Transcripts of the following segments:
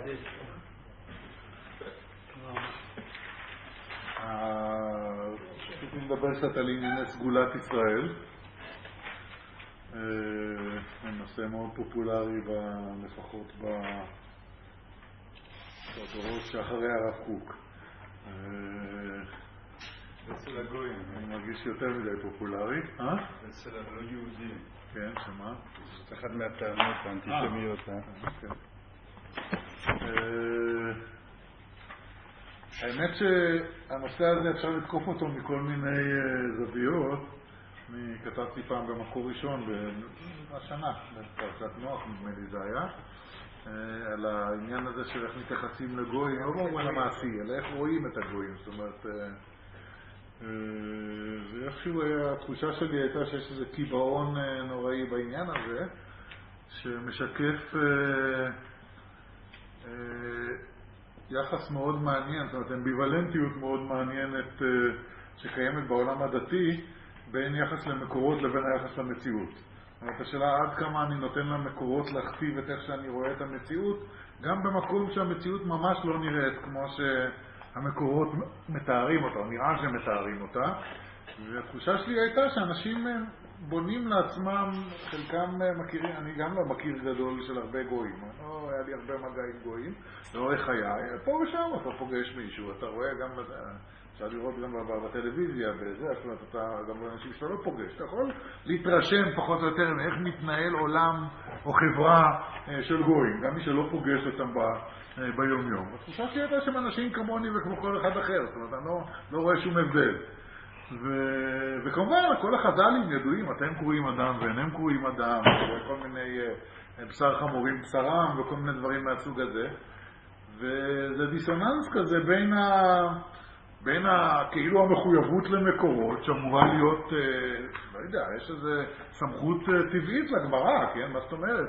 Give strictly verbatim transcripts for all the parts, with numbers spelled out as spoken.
פשוט נדבר קצת על ענייני סגולת ישראל. נושא מאוד פופולרי לפחות בדורות שאחרי הרב קוק. אצל הגויים. אני מרגיש יותר מדי פופולרי. אה? אצל הלא יהודים. כן, שמה? זאת אחת מהטענות האנטישמיות. האמת שהנושא הזה אפשר לתקוף אותו מכל מיני זוויות. אני כתבתי פעם במקור ראשון בשנה, בפרשת נוח נדמה לי זה היה, על העניין הזה של איך מתייחסים לגויים, לא במובן המעשי, אלא איך רואים את הגויים. זאת אומרת, ואיכשהו התחושה שלי הייתה שיש איזה קיבעון נוראי בעניין הזה, שמשקף יחס מאוד מעניין, זאת אומרת, אמביוולנטיות מאוד מעניינת שקיימת בעולם הדתי, בין יחס למקורות לבין היחס למציאות. זאת אומרת, השאלה עד כמה אני נותן למקורות להכתיב את איך שאני רואה את המציאות, גם במקום שהמציאות ממש לא נראית כמו שהמקורות מתארים אותה, או נראה שמתארים אותה. והתחושה שלי הייתה שאנשים בונים לעצמם, חלקם מכירים, אני גם לא מכיר גדול של הרבה גויים, לא היה לי הרבה מגע עם גויים, לאורך חיי, פה ושם אתה פוגש מישהו, אתה רואה גם, אפשר לראות גם בטלוויזיה, בזה, זאת אומרת, אתה גם באנשים שאתה לא פוגש, אתה יכול להתרשם פחות או יותר איך מתנהל עולם או חברה של גויים, גם מי שלא פוגש אותם ב, ביום יום. התחושה שלי הייתה שהם אנשים כמוני וכמו כל אחד אחר, זאת אומרת, אני לא, לא רואה שום הבדל. ו... וכמובן, כל החז"לים ידועים, אתם קוראים אדם ואינם קוראים אדם, וכל מיני בשר חמורים בשרם וכל מיני דברים מהסוג הזה. וזה דיסוננס כזה בין ה... בין ה... כאילו המחויבות למקורות, שאמורה להיות, לא יודע, יש איזו סמכות טבעית לגמרא, כן? מה זאת אומרת?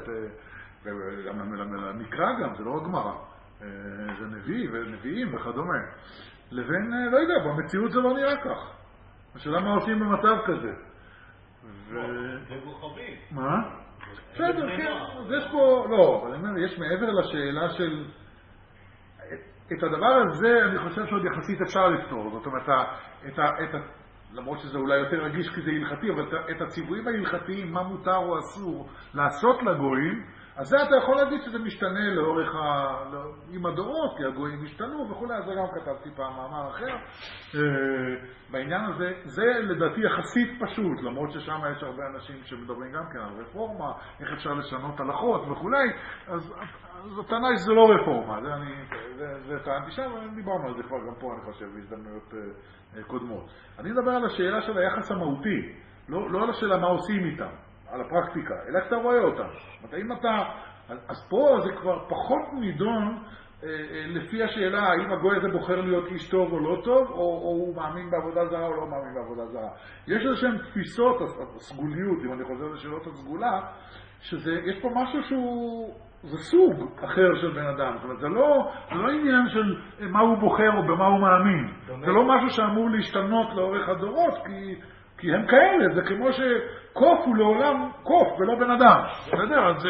למקרא גם, זה לא גמרא. זה נביא ונביאים וכדומה. לבין, לא יודע, במציאות זה לא נראה כך. השאלה מה עושים במצב כזה? זה גוחבי. מה? בסדר, כן. אז יש פה, לא, אבל אני אומר, יש מעבר לשאלה של... את הדבר הזה אני חושב שעוד יחסית אפשר לפתור. זאת אומרת, את ה... למרות שזה אולי יותר רגיש כי זה הלכתי, אבל את הציוויים ההלכתיים, מה מותר או אסור לעשות לגויים, אז זה אתה יכול להגיד שזה משתנה לאורך ה... עם הדורות, כי הגויים השתנו וכו', אז גם כתבתי פעם מאמר אחר. בעניין הזה, זה לדעתי יחסית פשוט, למרות ששם יש הרבה אנשים שמדברים גם כן על רפורמה, איך אפשר לשנות הלכות וכו', אז זאת טענה שזה לא רפורמה, זה, אני, זה, זה טענתי שם, דיברנו על זה כבר גם פה, אני חושב, בהזדמנויות קודמות. אני מדבר על השאלה של היחס המהותי, לא, לא על השאלה מה עושים איתם. על הפרקטיקה, אלא איך אתה רואה אותם. אם אתה, אז פה זה כבר פחות נידון אה, אה, לפי השאלה האם הגוי הזה בוחר להיות איש טוב או לא טוב, או, או הוא מאמין בעבודה זרה או לא מאמין בעבודה זרה. יש איזשהם תפיסות, הסגוליות, אם אני חוזר לשאלות הסגולה, שיש פה משהו שהוא, זה סוג אחר של בן אדם. זאת אומרת, זה לא, זה לא עניין של מה הוא בוחר או במה הוא מאמין. זה לא משהו שאמור להשתנות לאורך הדורות, כי... כי הם כאלה, זה כמו שקוף הוא לעולם קוף ולא בן אדם. בסדר? אז...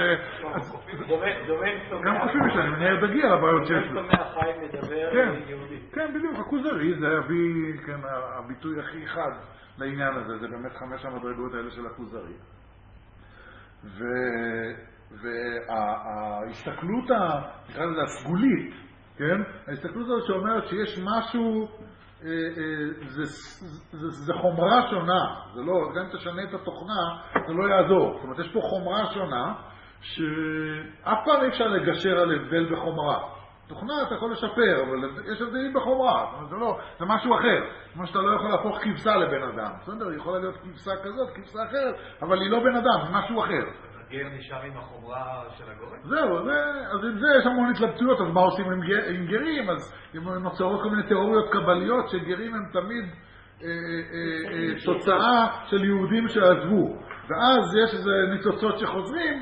גם חושבים שאני מנהל דגיע לבעיות שיש לו. כן, בדיוק, הכוזרי זה הביטוי הכי חד לעניין הזה, זה באמת חמש המדרגות האלה של הכוזרי. וההסתכלות הסגולית, ההסתכלות הזאת שאומרת שיש משהו... זה, זה, זה חומרה שונה, זה לא, גם אם תשנה את התוכנה, זה לא יעזור. זאת אומרת, יש פה חומרה שונה, שאף פעם אי אפשר לגשר על הבדל בחומרה. תוכנה אתה יכול לשפר, אבל יש הבדלים בחומרה. זאת אומרת, זה לא, זה משהו אחר. כמו שאתה לא יכול להפוך כבשה לבן אדם. בסדר, היא יכולה להיות כבשה כזאת, כבשה אחרת, אבל היא לא בן אדם, היא משהו אחר. הגר נשאר עם החומרה של הגורם? זהו, זה, אז עם זה יש המון התלבטויות, אז מה עושים עם, גר, עם גרים? אז נוצרות כל מיני תיאוריות קבליות שגרים הם תמיד אה, אה, אה, תוצאה של יהודים שעזבו. ואז יש איזה ניצוצות שחוזרים,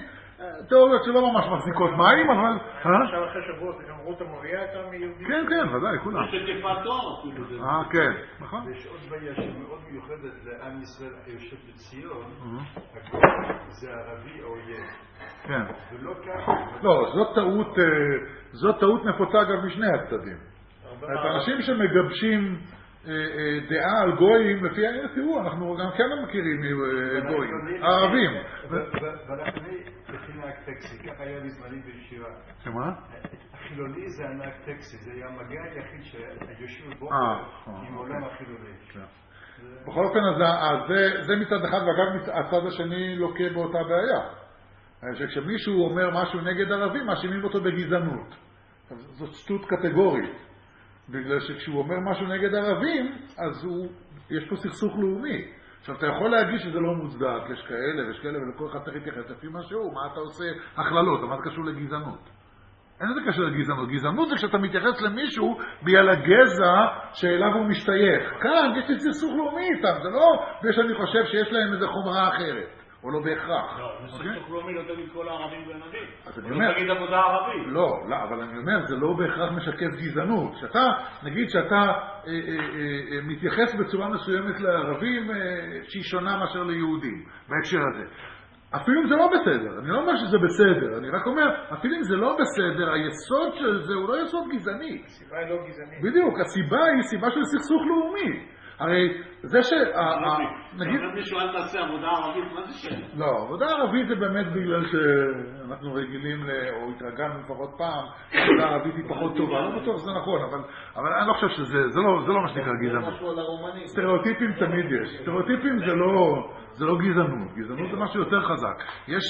תיאוריות שלא ממש מחזיקות מים, אבל... עכשיו אחרי שבועות, גם רות המוריה הייתה מיהודים? כן, כן, ודאי, כולם. יש תקפת תואר אפילו. אה, כן, נכון. ויש עוד בעיה שמאוד מיוחדת לעם ישראל היושב בציון, הגוי זה ערבי או אויב. כן. ולא ככה. לא, זאת טעות, זאת טעות נפוצה גם משני הצדדים. את האנשים שמגבשים דעה על גויים, לפי העניין, תראו, אנחנו גם כן מכירים גויים, ערבים. והחילוני לפי נהג טקסי, ככה היה בזמני בישיבה. שמה? החילוני זה הנהג טקסי, זה היה המגע היחיד שהיושב בו עם עולם החילוני. בכל אופן, זה מצד אחד, ואגב הצד השני לוקה באותה בעיה. שכשמישהו אומר משהו נגד ערבים, מאשימים אותו בגזענות. זאת שטות קטגורית. בגלל שכשהוא אומר משהו נגד ערבים, אז הוא, יש פה סכסוך לאומי. עכשיו, אתה יכול להגיד שזה לא מוצדק, יש כאלה ויש כאלה, ולכל אחד צריך להתייחס לפי משהו, מה אתה עושה הכללות, מה זה קשור לגזענות? אין זה קשור לגזענות. גזענות זה כשאתה מתייחס למישהו בגלל הגזע שאליו הוא משתייך. כאן יש לי סכסוך לאומי איתם, זה לא שאני חושב שיש להם איזו חומרה אחרת. או לא בהכרח. לא, בסכסוך לאומי לא תגיד כל הערבים בנדים. אז אני לא אומר... תגיד עבודה ערבית. לא, לא, אבל אני אומר, זה לא בהכרח משקף גזענות. שאתה, נגיד שאתה אה, אה, אה, מתייחס בצורה מסוימת לערבים אה, שהיא שונה מאשר ליהודים, בהקשר הזה. אפילו אם זה לא בסדר, אני לא אומר שזה בסדר, אני רק אומר, אפילו אם זה לא בסדר, היסוד של זה הוא לא יסוד גזעני. הסיבה היא לא גזענית. בדיוק, הסיבה היא סיבה של סכסוך לאומי. הרי זה ש... נגיד... מישהו אל תעשה עבודה ערבית, מה זה שם? לא, עבודה ערבית זה באמת בגלל שאנחנו רגילים, או התרגלנו לפחות פעם, עבודה ערבית היא פחות טובה, לא בטוח שזה נכון, אבל אני לא חושב שזה, זה לא מה שנקרא גזענות. סטריאוטיפים תמיד יש. סטריאוטיפים זה לא גזענות, גזענות זה משהו יותר חזק. יש,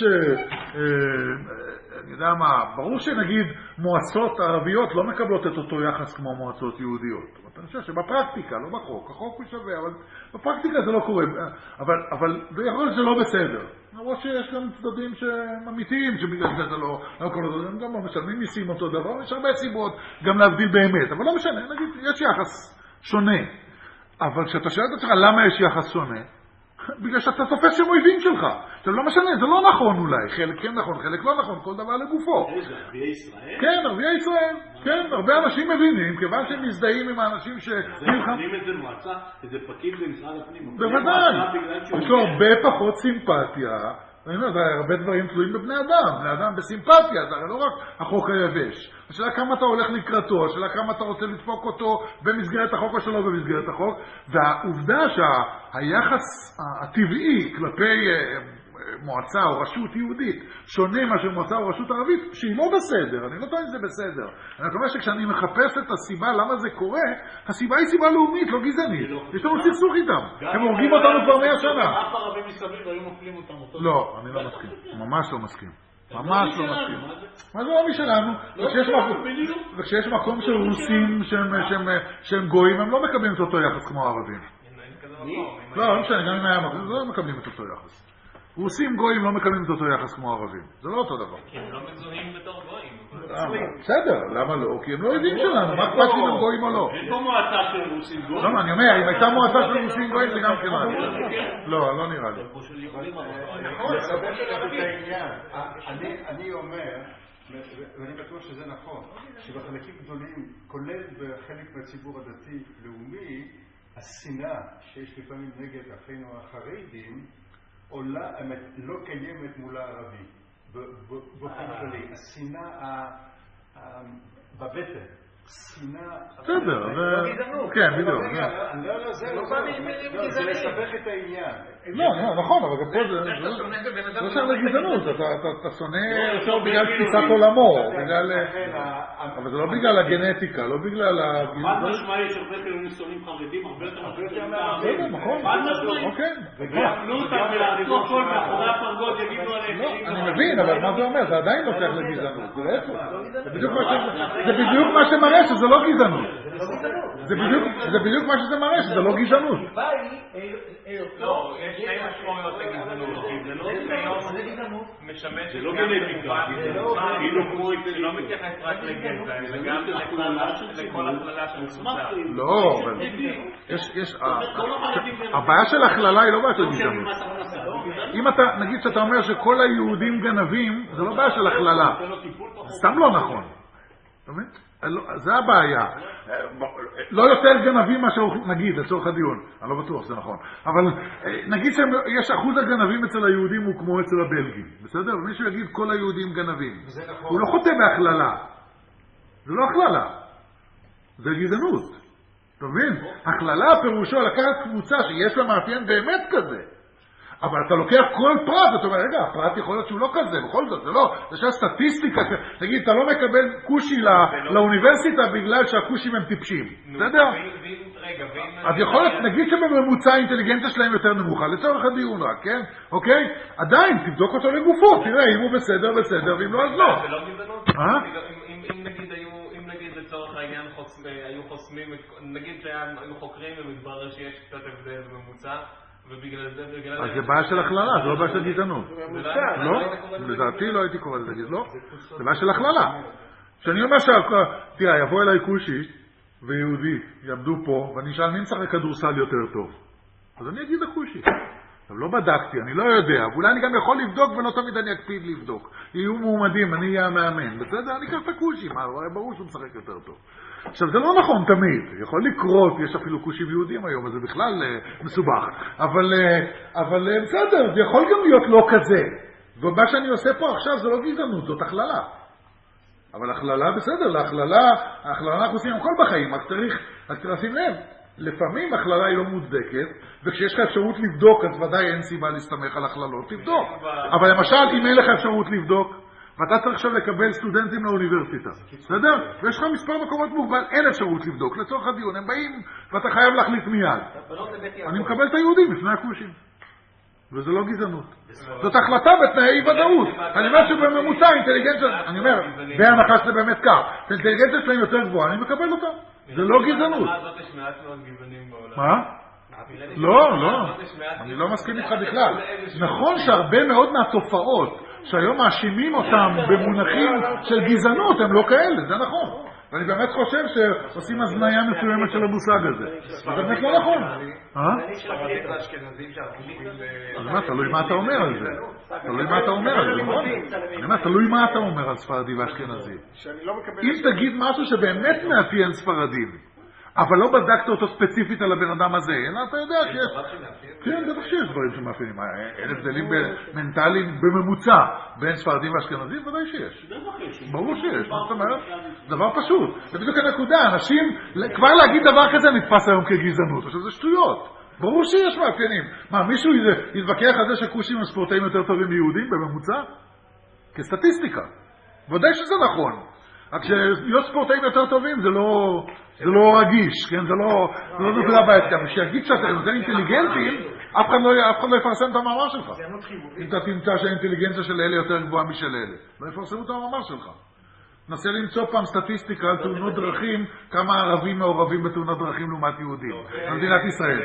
אני יודע מה, ברור שנגיד מועצות ערביות לא מקבלות את אותו יחס כמו מועצות יהודיות. אני חושב שבפרקטיקה, לא בחוק, החוק הוא שווה, אבל בפרקטיקה זה לא קורה. אבל, אבל ביכול זה לא בסדר. למרות שיש גם צדדים שהם אמיתיים, שבגלל זה זה לא, לא כל הדברים, הם גם לא משלמים מיסים אותו דבר, יש הרבה סיבות גם להבדיל באמת, אבל לא משנה, נגיד, יש יחס שונה. אבל כשאתה שואל את עצמך למה יש יחס שונה, בגלל שאתה תופס שהם אויבים שלך. זה לא משנה, זה לא נכון אולי. חלק כן נכון, חלק לא נכון, כל דבר לגופו. איזה, ערביי ישראל? כן, ערביי ישראל. כן, הרבה אנשים מבינים, כיוון שהם מזדהים עם האנשים ש... זה מבינים את זה מועצה, איזה פקיד במשרד הפנים. בוודאי. יש לו הרבה פחות סימפתיה. אני אומר, הרבה דברים תלויים בבני אדם. בני אדם בסימפתיה, זה לא רק החוק היבש. השאלה כמה אתה הולך לקראתו, השאלה כמה אתה רוצה לדפוק אותו במסגרת החוק או שלא במסגרת החוק. והעובדה שהיחס הטבעי כלפי מועצה או רשות יהודית שונה מאשר מועצה או רשות ערבית, שהיא לא בסדר, אני לא טוען שזה בסדר. אני אומר שכשאני מחפש את הסיבה למה זה קורה, הסיבה היא סיבה לאומית, לא גזענית. יש לנו סכסוך איתם. הם הורגים אותנו כבר מאה שנה. אף ערבים מסביב היו מפלים אותם אותו. לא, אני לא מסכים. ממש לא מסכים. ממש לא מסכים. מה זה לא משלנו? וכשיש מקום של רוסים שהם גויים, הם לא מקבלים את אותו יחס כמו הערבים. לא, לא משנה, גם אם היה מקום, לא מקבלים את אותו יחס. רוסים גויים לא מקבלים את אותו יחס כמו ערבים. זה לא אותו דבר. כי הם לא מזוהים בתור גויים. בסדר, למה לא? כי הם לא יודעים שלנו, מה אכפת אם הם גויים או לא? אין פה מועצה של רוסים גויים. לא, אני אומר, אם הייתה מועצה של רוסים גויים זה גם כמעט. לא, לא נראה לי. נכון, לספר שלנו את העניין. אני אומר, ואני בטוח שזה נכון, שבחלקים גדולים, כולל בחלק מהציבור הדתי-לאומי, השנאה שיש לפעמים נגד אחינו החרדים, עולה, לא קיימת מול הערבי, באופן כללי. השנאה בבטן, שנאה... בסדר, לא גזענות. כן, בדיוק. לא, לא, זה לא זה לסבך את העניין. לא, נכון, אבל גם פה זה לא שייך לגזענות, אתה שונא אותו בגלל תפיסת עולמו, אבל זה לא בגלל הגנטיקה, לא בגלל הגזענות. חד משמעי שופט אלוהים שונאים חרדים, הרבה יותר משמעי. בסדר, נכון. חד משמעי. אוקיי. ויפלו אותם ולעצור כל מאחורי הפרגוד, יגידו עליהם. אני מבין, אבל מה זה אומר? זה עדיין לא שייך לגזענות, זה להפך. זה בדיוק מה שמראה שזה לא גזענות. זה בדיוק מה שזה מראה, שזה לא גזענות. לא, יש שתי משמעויות לגזענות. גזענות משמשת גם במובן שלא מתייחס רק לגזע, אלא גם לכל הכללה של קבוצה. לא, הבעיה של הכללה היא לא בעיה של גזענות. אם אתה, נגיד שאתה אומר שכל היהודים גנבים, זה לא בעיה של הכללה. זה סתם לא נכון. זה הבעיה. לא יותר גנבים מה שנגיד, לצורך הדיון. אני לא בטוח, זה נכון. אבל נגיד שיש אחוז הגנבים אצל היהודים הוא כמו אצל הבלגים. בסדר? ומישהו יגיד כל היהודים גנבים. הוא לא חוטא בהכללה. זה לא הכללה. זה גזענות. אתה מבין? הכללה פירושו לקחת קבוצה שיש לה מאפיין באמת כזה. אבל אתה לוקח כל פרט, אתה אומר, רגע, הפרט יכול להיות שהוא לא כזה, בכל זאת, זה לא, זה של סטטיסטיקה, תגיד, אתה לא מקבל קושי לאוניברסיטה בגלל שהקושים הם טיפשים, בסדר? אז יכול להיות, נגיד שבממוצע האינטליגנציה שלהם יותר נמוכה, לצורך הדיון רק, כן? אוקיי? עדיין, תבדוק אותו לגופו, תראה, אם הוא בסדר, בסדר, ואם לא, אז לא. זה לא גזענות? אם נגיד היו, אם נגיד לצורך העניין היו חוסמים, נגיד שהיו חוקרים ומתברר שיש קצת הבדל בממוצע, ובגלל זה, בגלל זה... אז זה בעיה של הכללה, זה לא בעיה של גזענות. לא? לדעתי לא הייתי קורא לזה גזענות. לא? זה בעיה של הכללה. כשאני אומר תראה, יבוא אליי קושי ויהודי, יעמדו פה, ואני אשאל מי משחק כדורסל יותר טוב. אז אני אגיד לקושי. אבל לא בדקתי, אני לא יודע. ואולי אני גם יכול לבדוק ולא תמיד אני אקפיד לבדוק. יהיו מועמדים, אני אהיה המאמן. בסדר? אני אקח את הקושי. מה? ברור שהוא משחק יותר טוב. עכשיו, זה לא נכון תמיד, יכול לקרות, יש אפילו קושים יהודים היום, אז זה בכלל uh, מסובך, אבל, uh, אבל uh, בסדר, זה יכול גם להיות לא כזה, ומה שאני עושה פה עכשיו זה לא גזענות, זאת הכללה. אבל הכללה בסדר, להכללה, ההכללה אנחנו עושים הכל בחיים, רק צריך, רק צריך לשים לב, לפעמים הכללה היא לא מוצדקת, וכשיש לך אפשרות לבדוק, אז ודאי אין סיבה להסתמך על הכללות, תבדוק. אבל למשל, אם אין לך אפשרות לבדוק, ואתה צריך עכשיו לקבל סטודנטים לאוניברסיטה, בסדר? ויש לך מספר מקומות מוגבל, אין אפשרות לבדוק. לצורך הדיון, הם באים ואתה חייב להחליט מיד. אני מקבל את היהודים לפני הקושים. וזה לא גזענות. זאת החלטה בתנאי ודאות. אני אומר שבממוצע אינטליגנציה, אני אומר, בהנחה שזה באמת כך, האינטליגנציה שלהם יותר גבוהה, אני מקבל אותה. זה לא גזענות. מה? לא, לא. אני לא מסכים איתך בכלל. נכון שהרבה מאוד מהתופעות שהיום מאשימים אותם במונחים של גזענות, הם לא כאלה, זה נכון. ואני באמת חושב שעושים הזניה מסוימת של המושג הזה. זה באמת לא נכון. אז מה, תלוי מה אתה אומר על זה. תלוי מה אתה אומר על זה, נכון? אני אומר, תלוי מה אתה אומר על ספרדי ואשכנזי. אם תגיד משהו שבאמת מאפיין ספרדים, אבל לא בדקת אותו ספציפית על הבן אדם הזה, אתה יודע שיש... כן, בטח שיש דברים שמאפיינים. אין הבדלים מנטליים בממוצע בין ספרדים ואשכנזים, ודאי שיש. ברור שיש, מה זאת אומרת? דבר פשוט. זה בדיוק הנקודה, אנשים, כבר להגיד דבר כזה נתפס היום כגזענות, עכשיו זה שטויות. ברור שיש מאפיינים. מה, מישהו יתווכח על זה שקושים הם ספורטאים יותר טובים מיהודים בממוצע? כסטטיסטיקה. ודאי שזה נכון. רק להיות ספורטאים יותר טובים זה לא, זה לא רגיש, כן? זה לא, זה לא נקודה בעייתית. גם שיגיד שאתה יותר אינטליגנטים, אף אחד לא, אף אחד לא יפרסם את המאמר שלך. אם אתה תמצא שהאינטליגנציה של אלה יותר גבוהה משל אלה, לא יפרסמו את המאמר שלך. נסה למצוא פעם סטטיסטיקה על תאונות דרכים, כמה ערבים מעורבים בתאונות דרכים לעומת יהודים. במדינת ישראל.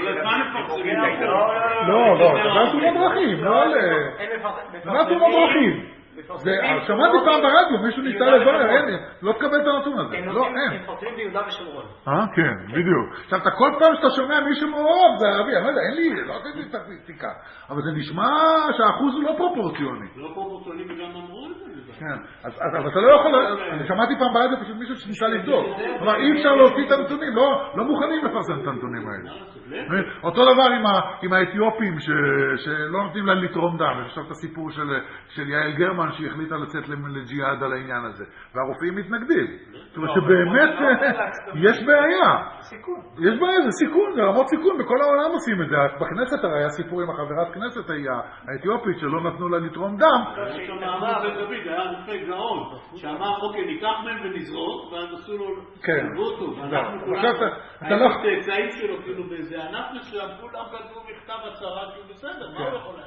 לא, לא, זה לא תאונות דרכים, לא על... זה תאונות דרכים. שמעתי פעם ברדיו, מישהו ניסה לברר, אין, לא תקבל את הנתון הזה, לא, אין. הם פותרים ביהודה ושומרון. אה, כן, בדיוק. עכשיו, אתה כל פעם שאתה שומע מישהו מעורב, זה ערבי, אני לא יודע, אין לי, לא עשיתי סטטיסטיקה, אבל זה נשמע שהאחוז הוא לא פרופורציוני. לא פרופורציוני וגם אמרו את זה. כן, אז אתה לא יכול, אני שמעתי פעם ברדיו פשוט מישהו שניסה לבדוק. כלומר, אי אפשר להוציא את הנתונים, לא מוכנים לפרסם את הנתונים האלה. אותו דבר עם האתיופים שלא נותנים להם לתרום דם. יש את הסיפור של יעל גרמן שהחליטה לצאת לג'יהאד על העניין הזה. והרופאים מתנגדים. זאת אומרת שבאמת יש בעיה. יש בעיה, זה סיכון, זה רמות סיכון. בכל העולם עושים את זה. בכנסת הרי היה סיפור עם החברת כנסת האתיופית שלא נתנו לה לתרום דם. יש שם מאמר בדוד, היה רופא גאון, שאמר, אוקיי, ניקח מהם ונזרוק, ואז עשו לו סרבוטו. ואנחנו כולנו, היינו צאצאים שלו, כאילו באיזה ענף מסוים, כולם כתבו מכתב הצהרה, כאילו בסדר, מה הוא יכול היה?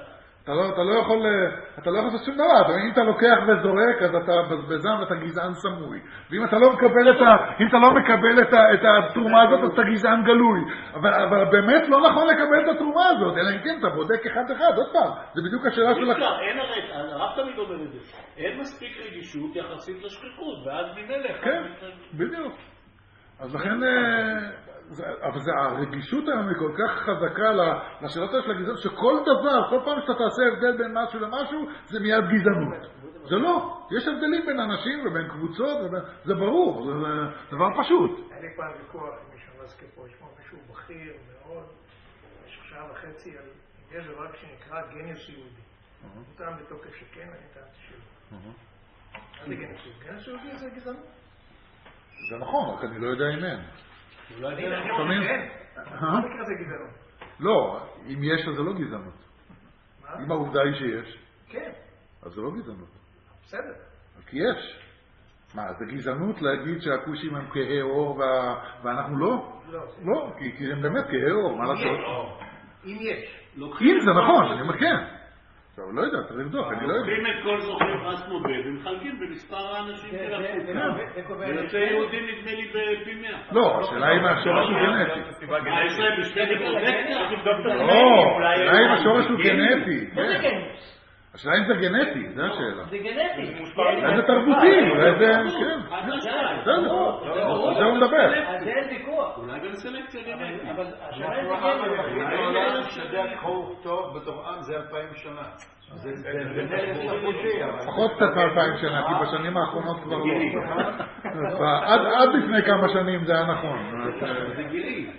אתה לא יכול לעשות שום דבר. אם אתה לוקח וזורק, אז אתה בזבזן ואתה גזען סמוי. ואם אתה לא מקבל את ה... אם אתה לא מקבל את התרומה הזאת, אז אתה גזען גלוי. אבל באמת לא נכון לקבל את התרומה הזאת, אלא אם כן אתה בודק אחד אחד. עוד פעם, זה בדיוק השאלה שלך. אין הרי, הרב תמיד אומר את זה. אין מספיק רגישות יחסית לשכיחות, ואז ממלך. כן, בדיוק. אז לכן... אבל זה, הרגישות היום היא כל כך חזקה לשאלות של הגזענות, שכל דבר, כל פעם שאתה תעשה הבדל בין משהו למשהו, זה מיד גזענות. זה לא. יש הבדלים בין אנשים ובין קבוצות, ובין... זה ברור, זה, זה דבר פשוט. היה לי פעם ויכוח עם מישהו מזכיר פה, יש פה מישהו בכיר מאוד, במשך שעה וחצי, על אם יש דבר שנקרא גניוס יהודי. הוא טעם בתוקף שכן, אני טעמתי שלא. מה זה גניוס יהודי? גניוס יהודי זה גזענות. זה נכון, רק אני לא יודע אם אין. אני אומר כן. מה נקרא זה גזענות? לא, אם יש אז זה לא גזענות. מה? אם העובדה היא שיש. כן. אז זה לא גזענות. בסדר. כי יש. מה, זה גזענות להגיד שהכושים הם כהי אור ואנחנו לא? לא. לא, כי הם באמת כהי אור, מה לעשות? אם יש. אם זה נכון, אני אומר כן. עכשיו, לא יודע, צריך לבדוק, אני לא יודע. לוקחים את כל זוכי פרס נובל ומחלקים במספר האנשים של החוקה. ויוצא יהודים נדמה לי בפי מאה. לא, השאלה אם השורש הוא גנטי. מה, יש להם בשביל פרוטקציה? לא, השאלה אם השורש הוא גנטי. השאלה אם זה גנטי, זו השאלה. זה גנטי. אולי זה תרבותי, אולי זה... כן. בסדר, זה הוא מדבר. אז אין ויכוח. אולי גם סלקציה גנטית. אבל השאלה אם זה גנטי. שדה קרוא טוב בתור עם זה אלפיים שנה. זה פחות קצת מאלפיים שנה, כי בשנים האחרונות כבר לא. עד לפני כמה שנים זה היה נכון. זה גילי.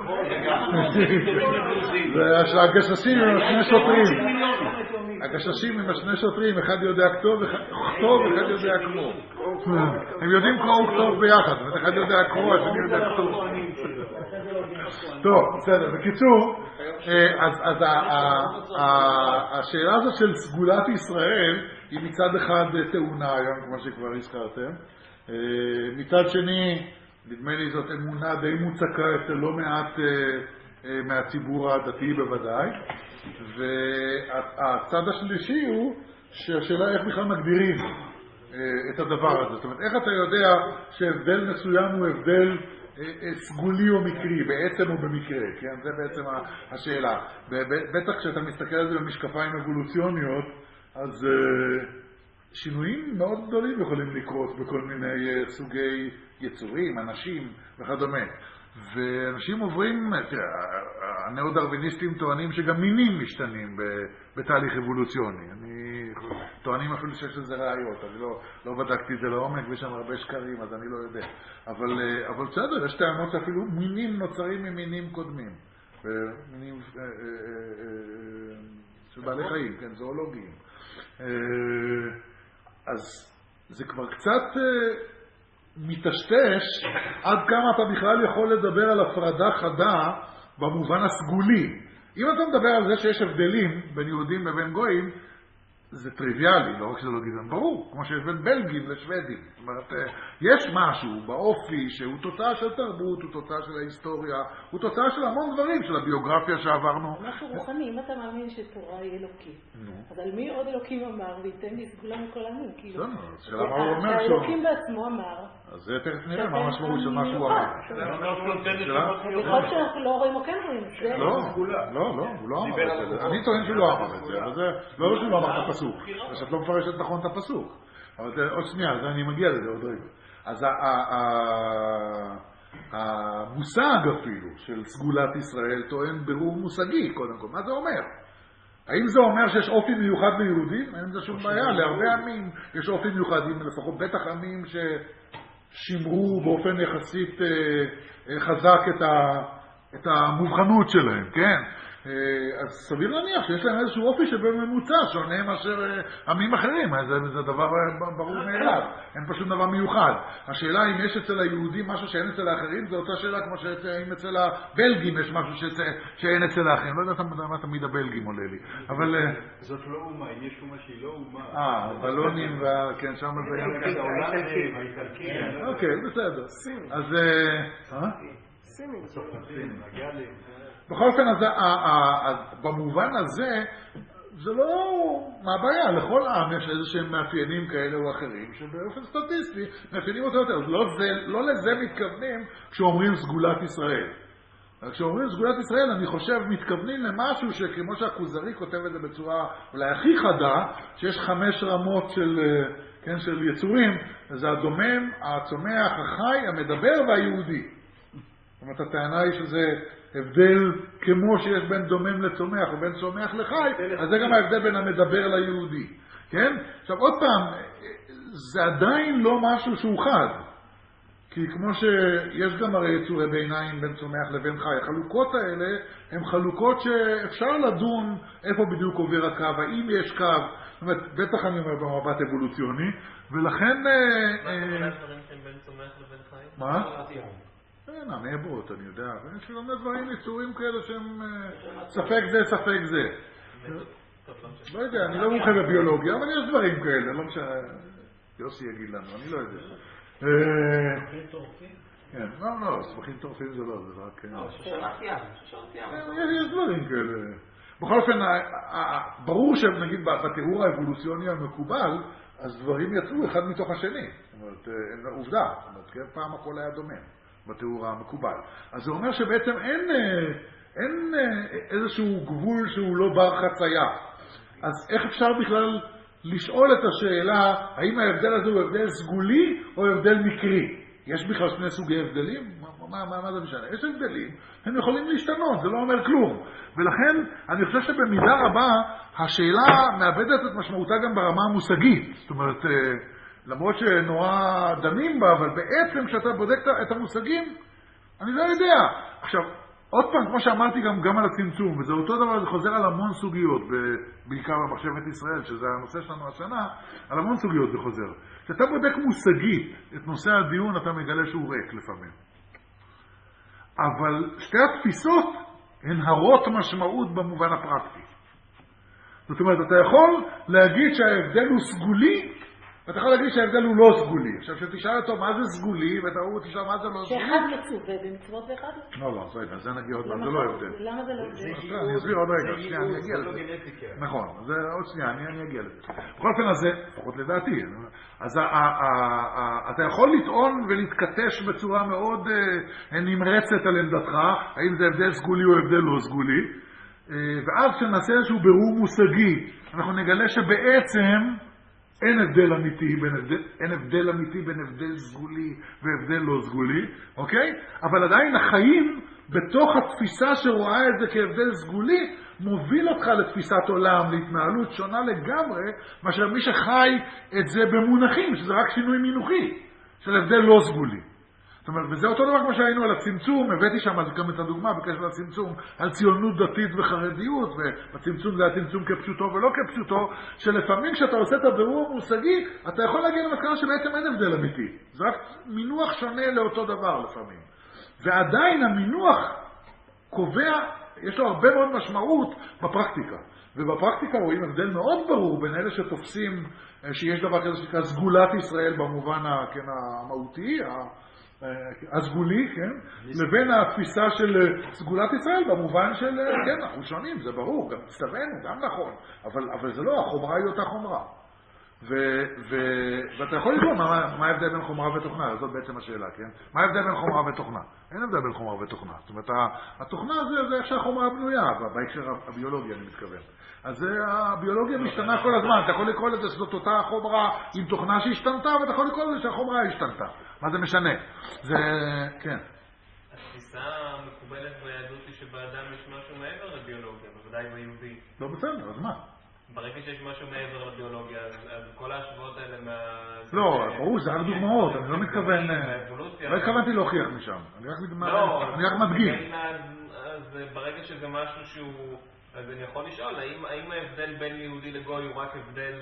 זה של הגששים עם השני שוטרים. הגששים עם השני שוטרים, אחד יודע כתוב, אחד יודע קרוא. הם יודעים קרוא וכתוב ביחד, אחד יודע קרוא, השני יודע כתוב. טוב, בסדר. בקיצור, אז השאלה הזאת של סגולת ישראל היא מצד אחד טעונה היום, כמו שכבר הזכרתם. מצד שני, נדמה לי זאת אמונה די מוצקה אצל לא מעט מהציבור הדתי בוודאי. והצד השלישי הוא שהשאלה איך בכלל מגדירים את הדבר הזה. זאת אומרת, איך אתה יודע שהבדל מסוים הוא הבדל סגולי או מקרי, בעצם או במקרה, כן? זה בעצם השאלה. בטח כשאתה מסתכל על זה במשקפיים אבולוציוניות, אז שינויים מאוד גדולים יכולים לקרות בכל מיני סוגי יצורים, אנשים וכדומה. ואנשים עוברים, הנאו-דרוויניסטים טוענים שגם מינים משתנים בתהליך אבולוציוני. אני טוענים אפילו שיש לזה ראיות, אני לא, לא בדקתי את זה לעומק, ויש שם הרבה שקרים, אז אני לא יודע. אבל, אבל בסדר, יש טענות שאפילו מינים נוצרים ממינים קודמים. מינים אה, אה, אה, של בעלי חיים, כן, זואולוגיים. אה, אז זה כבר קצת... אה, מתשתש עד כמה אתה בכלל יכול לדבר על הפרדה חדה במובן הסגולי. אם אתה מדבר על זה שיש הבדלים בין יהודים ובין גויים, זה טריוויאלי, לא רק שזה לא גזען, ברור, כמו שיש בין בלגים לשוודים. זאת אומרת, יש משהו באופי שהוא תוצאה של תרבות, הוא תוצאה של ההיסטוריה, הוא תוצאה של המון דברים, של הביוגרפיה שעברנו. משהו רוחני, אם אתה מאמין שתורה היא אלוקית, אז על מי עוד אלוקים אמר, וייתן לי סגולה מכל העמים? בסדר, שאלה מה הוא אומר שהוא... האלוקים בעצמו אמר. אז זה תכף נראה מה המשמעות של מה שהוא אמר. ובכל שאנחנו לא רואים או כן רואים, זה... לא, לא, לא, הוא לא אמר את זה. אני טוען שהוא לא אמר את זה, אבל זה לא שהוא לא אמר את הפסוק. ושאת לא מפרשת נכון את הפסוק. אבל עוד שנייה, אני מגיע לזה עוד רגע. אז המושג אפילו של סגולת ישראל טוען ברור מושגי, קודם כל. מה זה אומר? האם זה אומר שיש אופי מיוחד ליהודים? אין זה שום בעיה. להרבה עמים יש אופי מיוחדים, לפחות בטח עמים ששימרו באופן יחסית חזק את המובחנות שלהם, כן? אז סביר להניח שיש להם איזשהו אופי שבממוצע שונה מאשר עמים אחרים. זה דבר ברור מאליו, אין פשוט דבר מיוחד. השאלה אם יש אצל היהודים משהו שאין אצל האחרים, זו אותה שאלה כמו שאם אצל הבלגים יש משהו שאין אצל האחרים. לא יודעת מה תמיד הבלגים עולה לי, אבל... זאת לא אומה, אם יש אומה שהיא לא אומה. אה, בלונים, כן, שם זה... ההולנדים, האיטלקים. אוקיי, בסדר. אז... סינים, הגלים. בכל אופן, אז במובן הזה, זה לא... מה הבעיה? לכל עם יש איזה שהם מאפיינים כאלה או אחרים, שבאופן סטטיסטי מאפיינים אותו יותר. לא, זה, לא לזה מתכוונים כשאומרים סגולת ישראל. כשאומרים סגולת ישראל, אני חושב, מתכוונים למשהו שכמו שהכוזרי כותב את זה בצורה אולי הכי חדה, שיש חמש רמות של, כן, של יצורים, זה הדומם, הצומח, החי, המדבר והיהודי. זאת אומרת, הטענה היא שזה הבדל כמו שיש בין דומם לצומח או בין צומח לחי, אז זה גם ההבדל בין המדבר ליהודי. כן? עכשיו, עוד פעם, זה עדיין לא משהו שהוא חד. כי כמו שיש גם הרי יצורי ביניים בין צומח לבין חי, החלוקות האלה הן חלוקות שאפשר לדון איפה בדיוק עובר הקו, האם יש קו, זאת אומרת, בטח אני אומר במבט אבולוציוני, ולכן... מה כל הדברים שהם בין צומח לבין חי? מה? אין, המעברות, אני יודע, ויש גם דברים יצורים כאלה שהם ספק זה, ספק זה. לא יודע, אני לא מומחה בביולוגיה, אבל יש דברים כאלה, לא משנה, יוסי יגיד לנו, אני לא יודע. סבכים טורפים? כן, לא, לא, סבכים טורפים זה לא, זה רק... לא, שושלת ים, שושלת ים. יש דברים כאלה. בכל אופן, ברור שנגיד בתיאור האבולוציוני המקובל, אז דברים יצאו אחד מתוך השני. זאת אומרת, עובדה, זאת אומרת, פעם הכל היה דומה בתיאור המקובל. אז זה אומר שבעצם אין, אין איזשהו גבול שהוא לא בר חצייה. אז איך אפשר בכלל לשאול את השאלה, האם ההבדל הזה הוא הבדל סגולי או הבדל מקרי? יש בכלל שני סוגי הבדלים? מה, מה, מה זה משנה? יש הבדלים, הם יכולים להשתנות, זה לא אומר כלום. ולכן אני חושב שבמידה רבה השאלה מאבדת את משמעותה גם ברמה המושגית. זאת אומרת, למרות שנורא דנים בה, אבל בעצם כשאתה בודק את המושגים, אני לא יודע. עכשיו, עוד פעם, כמו שאמרתי גם, גם על הצמצום, וזה אותו דבר, זה חוזר על המון סוגיות, בעיקר במחשבת ישראל, שזה הנושא שלנו השנה, על המון סוגיות זה חוזר. כשאתה בודק מושגית את נושא הדיון, אתה מגלה שהוא ריק לפעמים. אבל שתי התפיסות הן הרות משמעות במובן הפרקטי. זאת אומרת, אתה יכול להגיד שההבדל הוא סגולי, ואתה יכול להגיד שההבדל הוא לא סגולי. עכשיו, שתשאל אותו מה זה סגולי, ואתה תשאל מה זה לא סגולי. שאחד מצווה במצוות ואחד לא, לא, רגע, זה נגיע עוד פעם, זה לא הבדל. למה זה לא הבדל? אני אסביר עוד רגע, שנייה, אני אגיע לזה. נכון, זה עוד שנייה, אני אגיע לזה. בכל אופן הזה, לפחות לדעתי, אז אתה יכול לטעון ולהתכתש בצורה מאוד נמרצת על עמדתך, האם זה הבדל סגולי או הבדל לא סגולי, ואז כשנעשה איזשהו בירור מושגי, אנחנו נגלה שבעצם אין הבדל אמיתי בין הבדל, אין הבדל אמיתי בין הבדל סגולי והבדל לא סגולי, אוקיי? אבל עדיין החיים בתוך התפיסה שרואה את זה כהבדל סגולי, מוביל אותך לתפיסת עולם, להתנהלות שונה לגמרי, מאשר מי שחי את זה במונחים, שזה רק שינוי מינוחי, של הבדל לא סגולי. זאת אומרת, וזה אותו דבר כמו שהיינו על הצמצום, הבאתי שם גם את הדוגמה בקשר לצמצום, על ציונות דתית וחרדיות, והצמצום זה הצמצום כפשוטו ולא כפשוטו, שלפעמים כשאתה עושה את הבירור המושגי, אתה יכול להגיע למסקנה שבעצם אין הבדל אמיתי. זה רק מינוח שונה לאותו דבר לפעמים. ועדיין המינוח קובע, יש לו הרבה מאוד משמעות בפרקטיקה. ובפרקטיקה רואים הבדל מאוד ברור בין אלה שתופסים שיש דבר כזה שנקרא סגולת ישראל במובן כן, המהותי, הסגולי, כן? לבין התפיסה של סגולת ישראל במובן של, כן, אנחנו שונים, זה ברור, גם צטווינו, גם נכון, אבל, אבל זה לא, החומרה היא אותה חומרה. ו, ו, ואתה יכול לדעת מה, מה ההבדל בין חומרה ותוכנה, זאת בעצם השאלה, כן? מה ההבדל בין חומרה ותוכנה? אין הבדל בין חומרה ותוכנה. זאת אומרת, התוכנה זה, זה איך שהחומרה בנויה, בהקשר הביולוגי אני מתכוון. אז הביולוגיה משתנה כל הזמן, אתה יכול לקרוא לזה שזאת אותה חומרה עם תוכנה שהשתנתה, ואתה יכול לקרוא לזה שהחומרה השתנתה. מה זה משנה? זה, כן. התפיסה המקובלת ביהדות היא שבאדם יש משהו מעבר לביולוגיה, בוודאי ביהודי. לא בסדר, אז מה? ברגע שיש משהו מעבר לביולוגיה, אז כל ההשוואות האלה מה... לא, ברור, זה רק דוגמאות, אני לא מתכוון... לא התכוונתי להוכיח משם, אני רק מדגים. אז ברגע שזה משהו שהוא... אז אני יכול לשאול, האם ההבדל בין יהודי לגוי הוא רק הבדל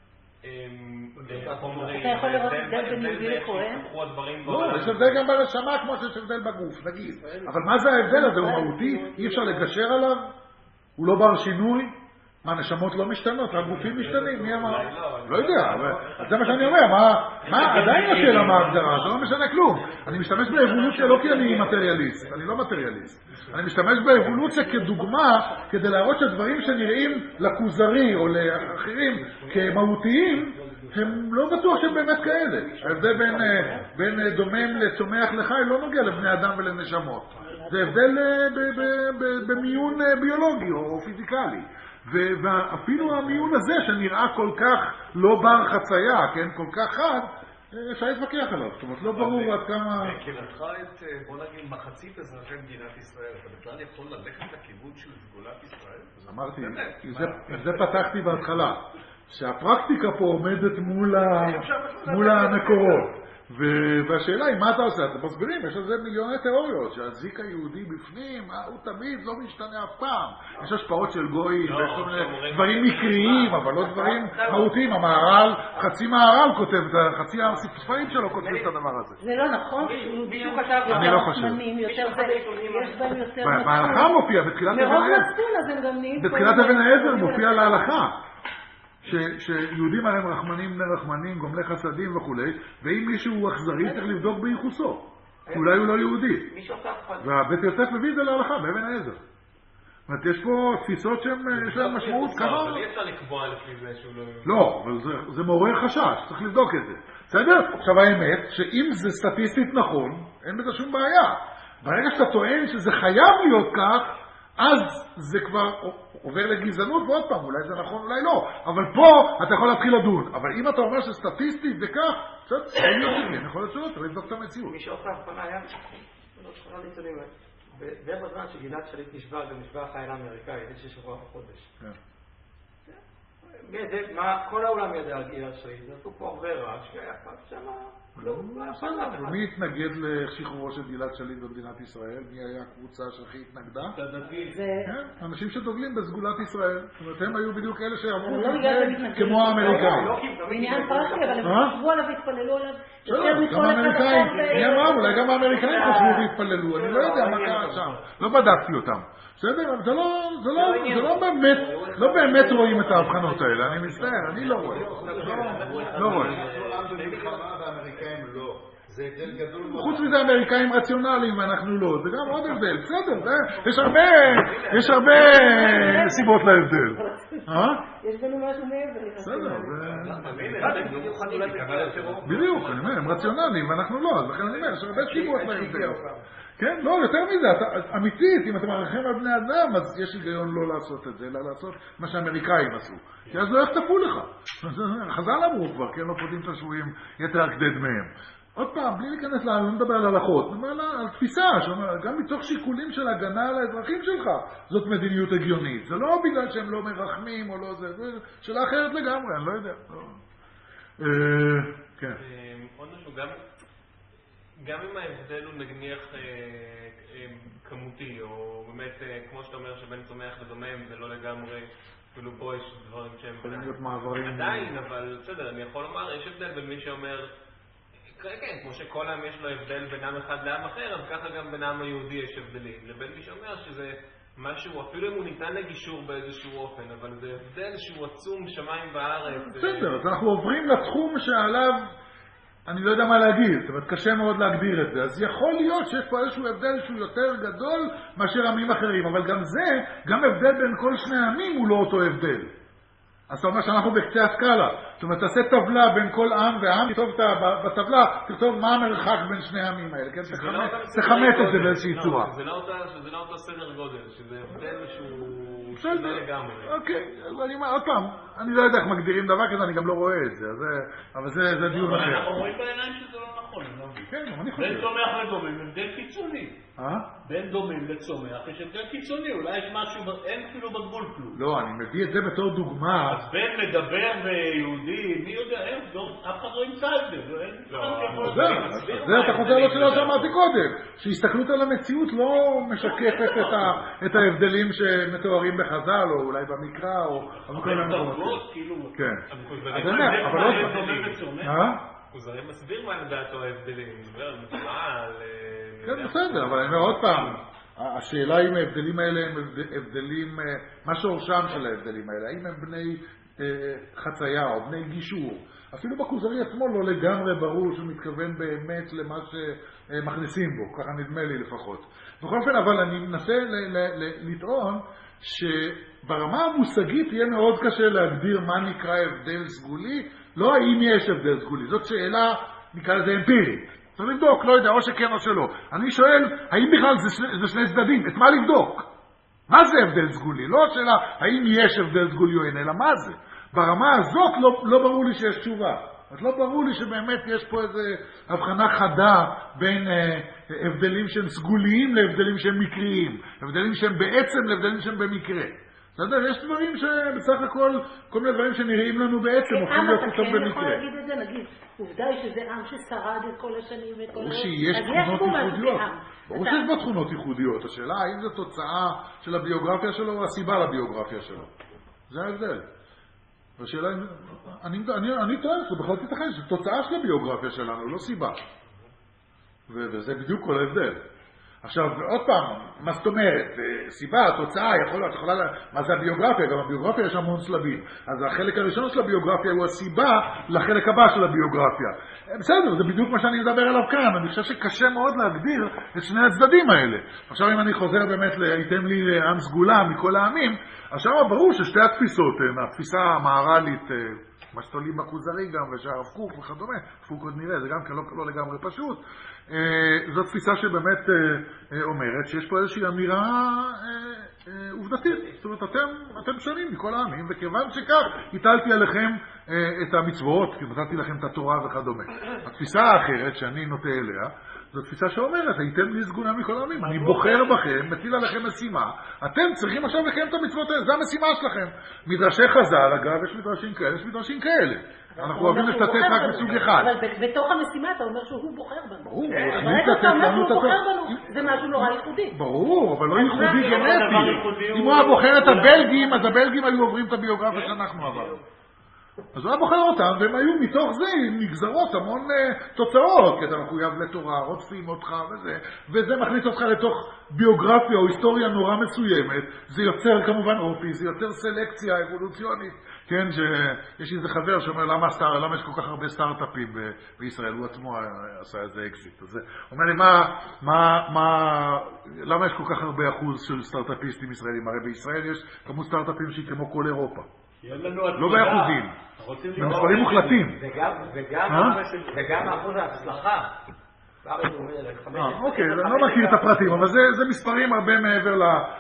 חומרי? אתה יכול לראות הבדל בין יהודי לכהן? לא, יש הבדל גם בנשמה כמו שיש הבדל בגוף, נגיד. אבל מה זה ההבדל הזה? הוא מהותי? אי אפשר לגשר עליו? הוא לא בר שינוי? מה, נשמות לא משתנות, הגופים משתנים, מי אמר? לא יודע, אבל זה מה שאני אומר, מה, עדיין השאלה מה ההגדרה, זה לא משנה כלום. אני משתמש באבולוציה לא כי אני מטריאליסט, אני לא מטריאליסט. אני משתמש באבולוציה כדוגמה, כדי להראות שדברים שנראים לכוזרי או לאחרים כמהותיים, הם לא בטוח שהם באמת כאלה. ההבדל בין, בין דומם לצומח לחי לא נוגע לבני אדם ולנשמות. זה הבדל במיון ביולוגי או פיזיקלי. ואפילו המיון הזה שנראה כל כך לא בר חצייה, כן, כל כך חד, אפשר להתווכח עליו. זאת אומרת, לא ברור עד כמה... כיוונך את, בוא נגיד, מחצית אזרחי מדינת ישראל, אתה בכלל יכול ללכת לכיוון של סגולת ישראל? אמרתי, עם זה פתחתי בהתחלה, שהפרקטיקה פה עומדת מול המקורות. והשאלה היא, מה אתה עושה? אתם מסבירים, יש על זה מיליוני תיאוריות, שהזיק היהודי בפנים, הוא תמיד לא משתנה אף פעם. יש השפעות של גויים, ויש דברים מקריים, אבל לא דברים מהותיים. המהר"ל, חצי מהר"ל כותב, חצי הספרים שלו כותב את הדבר הזה. זה לא נכון, מישהו כתב אני לא חושב. יש בהם יותר מצפון. בהלכה מופיע, בתחילת אבן מרוב העזר. מצפון אז הם גם נהיים... בתחילת אבן העזר מופיע להלכה. שיהודים הרי הם רחמנים בני רחמנים, גומלי חסדים וכו', ואם מישהו הוא אכזרי צריך לבדוק בייחוסו, אולי הוא לא יהודי. והבית יוסף מביא את זה להלכה, באבן העזר. זאת אומרת, יש פה תפיסות שיש להן משמעות ככה. אבל אי אפשר לקבוע לפי זה שהוא לא יהודי. לא, אבל זה מעורר חשש, צריך לבדוק את זה. בסדר? עכשיו האמת, שאם זה סטטיסטית נכון, אין בזה שום בעיה. ברגע שאתה טוען שזה חייב להיות כך, אז זה כבר עובר לגזענות, ועוד פעם, אולי זה נכון, אולי לא. אבל פה אתה יכול להתחיל לדון. אבל אם אתה אומר שסטטיסטית זה כך, קצת, אני יכול להיות שלא, צריך לבדוק את המציאות. מי שעושה הפעלה היה, לא שכונה ניצולים, בערך בזמן שגלעד שליט נשבע, גם נשבע החייל האמריקאי, זה ששבוע בחודש. כל העולם ידע על גלעד שליט, נתנו פה הרבה רעש, שהיה פעם שמה, לא, מי התנגד לשחרורו של גלעד שליט במדינת ישראל? מי היה הקבוצה שהכי התנגדה? אנשים שדוגלים בסגולת ישראל. זאת אומרת, הם היו בדיוק אלה שאמרו כמו האמריקאים. בעניין פרחי, אבל הם חשבו עליו והתפללו עליו. גם האמריקאים, מי אמר? אולי גם האמריקאים חשבו והתפללו. אני לא יודע מה קרה שם. לא בדקתי אותם. בסדר? זה לא באמת, לא באמת רואים את ההבחנות האלה. אני מצטער, אני לא רואה. לא רואה. האמריקאים לא. זה הבדל גדול מאוד. חוץ מזה האמריקאים רציונליים ואנחנו לא. זה גם עוד הבדל. בסדר, יש הרבה, יש הרבה סיבות להבדל. יש לנו משהו מעבר. בסדר. בדיוק, אני אומר, הם רציונליים ואנחנו לא. אז לכן אני אומר, יש הרבה סיבות להבדל. כן, לא, יותר מזה, אמיתית, אם אתם מערכים על בני אדם, אז יש היגיון לא לעשות את זה, אלא לעשות מה שהאמריקאים עשו. כי אז לא יחטפו לך. חז"ל אמרו כבר, כן, לא פודים את השבויים יתר הכדי דמיהם. עוד פעם, בלי להיכנס לה, לא מדבר על הלכות, נדבר על תפיסה, גם מתוך שיקולים של הגנה על האזרחים שלך, זאת מדיניות הגיונית. זה לא בגלל שהם לא מרחמים או לא זה, זה שאלה אחרת לגמרי, אני לא יודע. כן. עוד משהו, גם... גם אם ההבדל הוא נניח אה, אה, כמותי, או באמת, אה, כמו שאתה אומר, שבין צומח לדומם, זה לא לגמרי, אפילו פה יש דברים שהם... עדיין, אבל בסדר, אני יכול לומר, יש הבדל בין מי שאומר, כן, כמו שכל העם יש לו הבדל בין עם אחד לעם אחר, אז ככה גם בין העם היהודי יש הבדלים. לבין מי שאומר שזה משהו, אפילו אם הוא ניתן לגישור באיזשהו אופן, אבל זה הבדל שהוא עצום שמיים בארץ. בסדר, אז אנחנו עוברים לתחום שעליו... אני לא יודע מה להגיד, זאת אומרת, קשה מאוד להגדיר את זה. אז יכול להיות שיש פה איזשהו הבדל שהוא יותר גדול מאשר עמים אחרים, אבל גם זה, גם הבדל בין כל שני עמים הוא לא אותו הבדל. אז אתה אומר שאנחנו בקצה הסקאלה. זאת אומרת, תעשה טבלה בין כל עם ועם, תכתוב בטבלה, תכתוב מה המרחק בין שני העמים האלה, כן? תחמת את זה באיזושהי צורה. שזה לא אותו סדר גודל, שזה הבדל שהוא... שונה לגמרי. אוקיי, אז אני אומר, עוד פעם, אני לא יודע איך מגדירים דבר כזה, אני גם לא רואה את זה, אבל זה דיון אחר. אנחנו רואים בעיניים שזה לא נכון, אני לא מבין. כן, אני חושב. בין צומח לדומם, הבדל קיצוני. אה? בין דומם לצומח, יש הבדל קיצוני, אולי יש משהו, אין אפילו בגבול כלום. לא, אני מביא את זה בתור דוגמה. אז בין מדבר ויהודי, מי יודע, אף אחד לא ימצא את זה. זה אתה חוזר לו שלא שאמרתי קודם, שהסתכלות על המציאות לא משקפת את ההבדלים שמתוארים בחז"ל, או אולי במקרא, או בכל מיני מקומות. כן. אז אני אומר, אבל לא... כוזרי מסביר מה לדעתו ההבדלים, מדבר על מצווה, על... כן, בסדר, אבל אני אומר עוד פעם, השאלה אם ההבדלים האלה הם הבדלים, מה שורשם של ההבדלים האלה, האם הם בני חצייה או בני גישור. אפילו בכוזרי עצמו לא לגמרי ברור שהוא מתכוון באמת למה שמכניסים בו, ככה נדמה לי לפחות. בכל אופן, אבל אני מנסה לטעון שברמה המושגית יהיה מאוד קשה להגדיר מה נקרא הבדל סגולי, לא האם יש הבדל סגולי, זאת שאלה, נקרא לזה אמפירית. צריך לבדוק, לא יודע, או שכן או שלא. אני שואל, האם בכלל זה שני, זה שני צדדים? את מה לבדוק? מה זה הבדל סגולי? לא השאלה, האם יש הבדל סגולי או אין, אלא מה זה? ברמה הזאת לא, לא ברור לי שיש תשובה. אז לא ברור לי שבאמת יש פה איזו הבחנה חדה בין אה, הבדלים שהם סגוליים להבדלים שהם מקריים. הבדלים שהם בעצם להבדלים שהם במקרה. אתה יודע, יש דברים שבסך הכל, כל מיני דברים שנראים לנו בעצם, הופכים להיות פתאום במקרה. אתה כן יכול להגיד את זה, נגיד, עובדה היא שזה עם ששרד את כל השנים ואת כל... ברור שיש תכונות ייחודיות. ברור שיש בו תכונות ייחודיות. השאלה, האם זו תוצאה של הביוגרפיה שלו או הסיבה לביוגרפיה שלו? זה ההבדל. השאלה, אני, אני, אני טוען, זה בכלל תתכן, זו תוצאה של הביוגרפיה שלנו, לא סיבה. וזה בדיוק כל ההבדל. עכשיו, עוד פעם, מה זאת אומרת? סיבה, תוצאה, יכול להיות, יכולה, מה זה הביוגרפיה? גם הביוגרפיה יש המון שלבים. אז החלק הראשון של הביוגרפיה הוא הסיבה לחלק הבא של הביוגרפיה. בסדר, זה בדיוק מה שאני מדבר עליו כאן. אני חושב שקשה מאוד להגדיר את שני הצדדים האלה. עכשיו, אם אני חוזר באמת, הייתם לי עם סגולה מכל העמים, עכשיו ברור ששתי התפיסות הן, התפיסה המהר"לית, מה שתולים בכוזרי גם, ושהרב קוק וכדומה, קוק עוד נראה, זה גם כן לא, לא לגמרי פשוט. זו תפיסה שבאמת אומרת שיש פה איזושהי אמירה עובדתית. זאת אומרת, אתם, אתם שונים מכל העמים, וכיוון שכך, הטלתי עליכם את המצוות, כי נתתי לכם את התורה וכדומה. התפיסה האחרת שאני נוטה אליה, זו תפיסה שאומרת, הייתם לי סגולה מכל העמים, אני בוחר בכם, מטיל עליכם משימה, אתם צריכים עכשיו לקיים את המצוות האלה, זו המשימה שלכם. מדרשי חז"ל, אגב, יש מדרשים כאלה, יש מדרשים כאלה. אנחנו אוהבים לשתת רק בסוג אחד. אבל בתוך המשימה אתה אומר שהוא בוחר בנו. ברור, ברגע אתה אומר שהוא בוחר בנו, זה משהו נורא ייחודי. ברור, אבל לא ייחודי גנטי. אם הוא היה בוחר את הבלגים, אז הבלגים היו עוברים את הביוגרפיה שאנחנו עברנו. אז הוא היה בוחר אותם, והם היו מתוך זה נגזרות המון uh, תוצאות, כי אתה מחויב לתורה, רודפים אותך וזה, וזה מכניס אותך לתוך ביוגרפיה או היסטוריה נורא מסוימת, זה יוצר כמובן אופי, זה יוצר סלקציה אבולוציונית, כן, שיש איזה חבר שאומר למה, סטאר, למה יש כל כך הרבה סטארט-אפים ב- בישראל, הוא עצמו עשה איזה אקזיט, אז הוא אומר לי, מה, מה, מה, למה יש כל כך הרבה אחוז של סטארט-אפיסטים ישראלים? הרי בישראל יש כמות סטארט-אפים שהיא כמו כל אירופה. לא באחוזים, במספרים מוחלטים. וגם אחוז ההצלחה. אוקיי, אני לא מכיר את הפרטים, אבל זה מספרים הרבה מעבר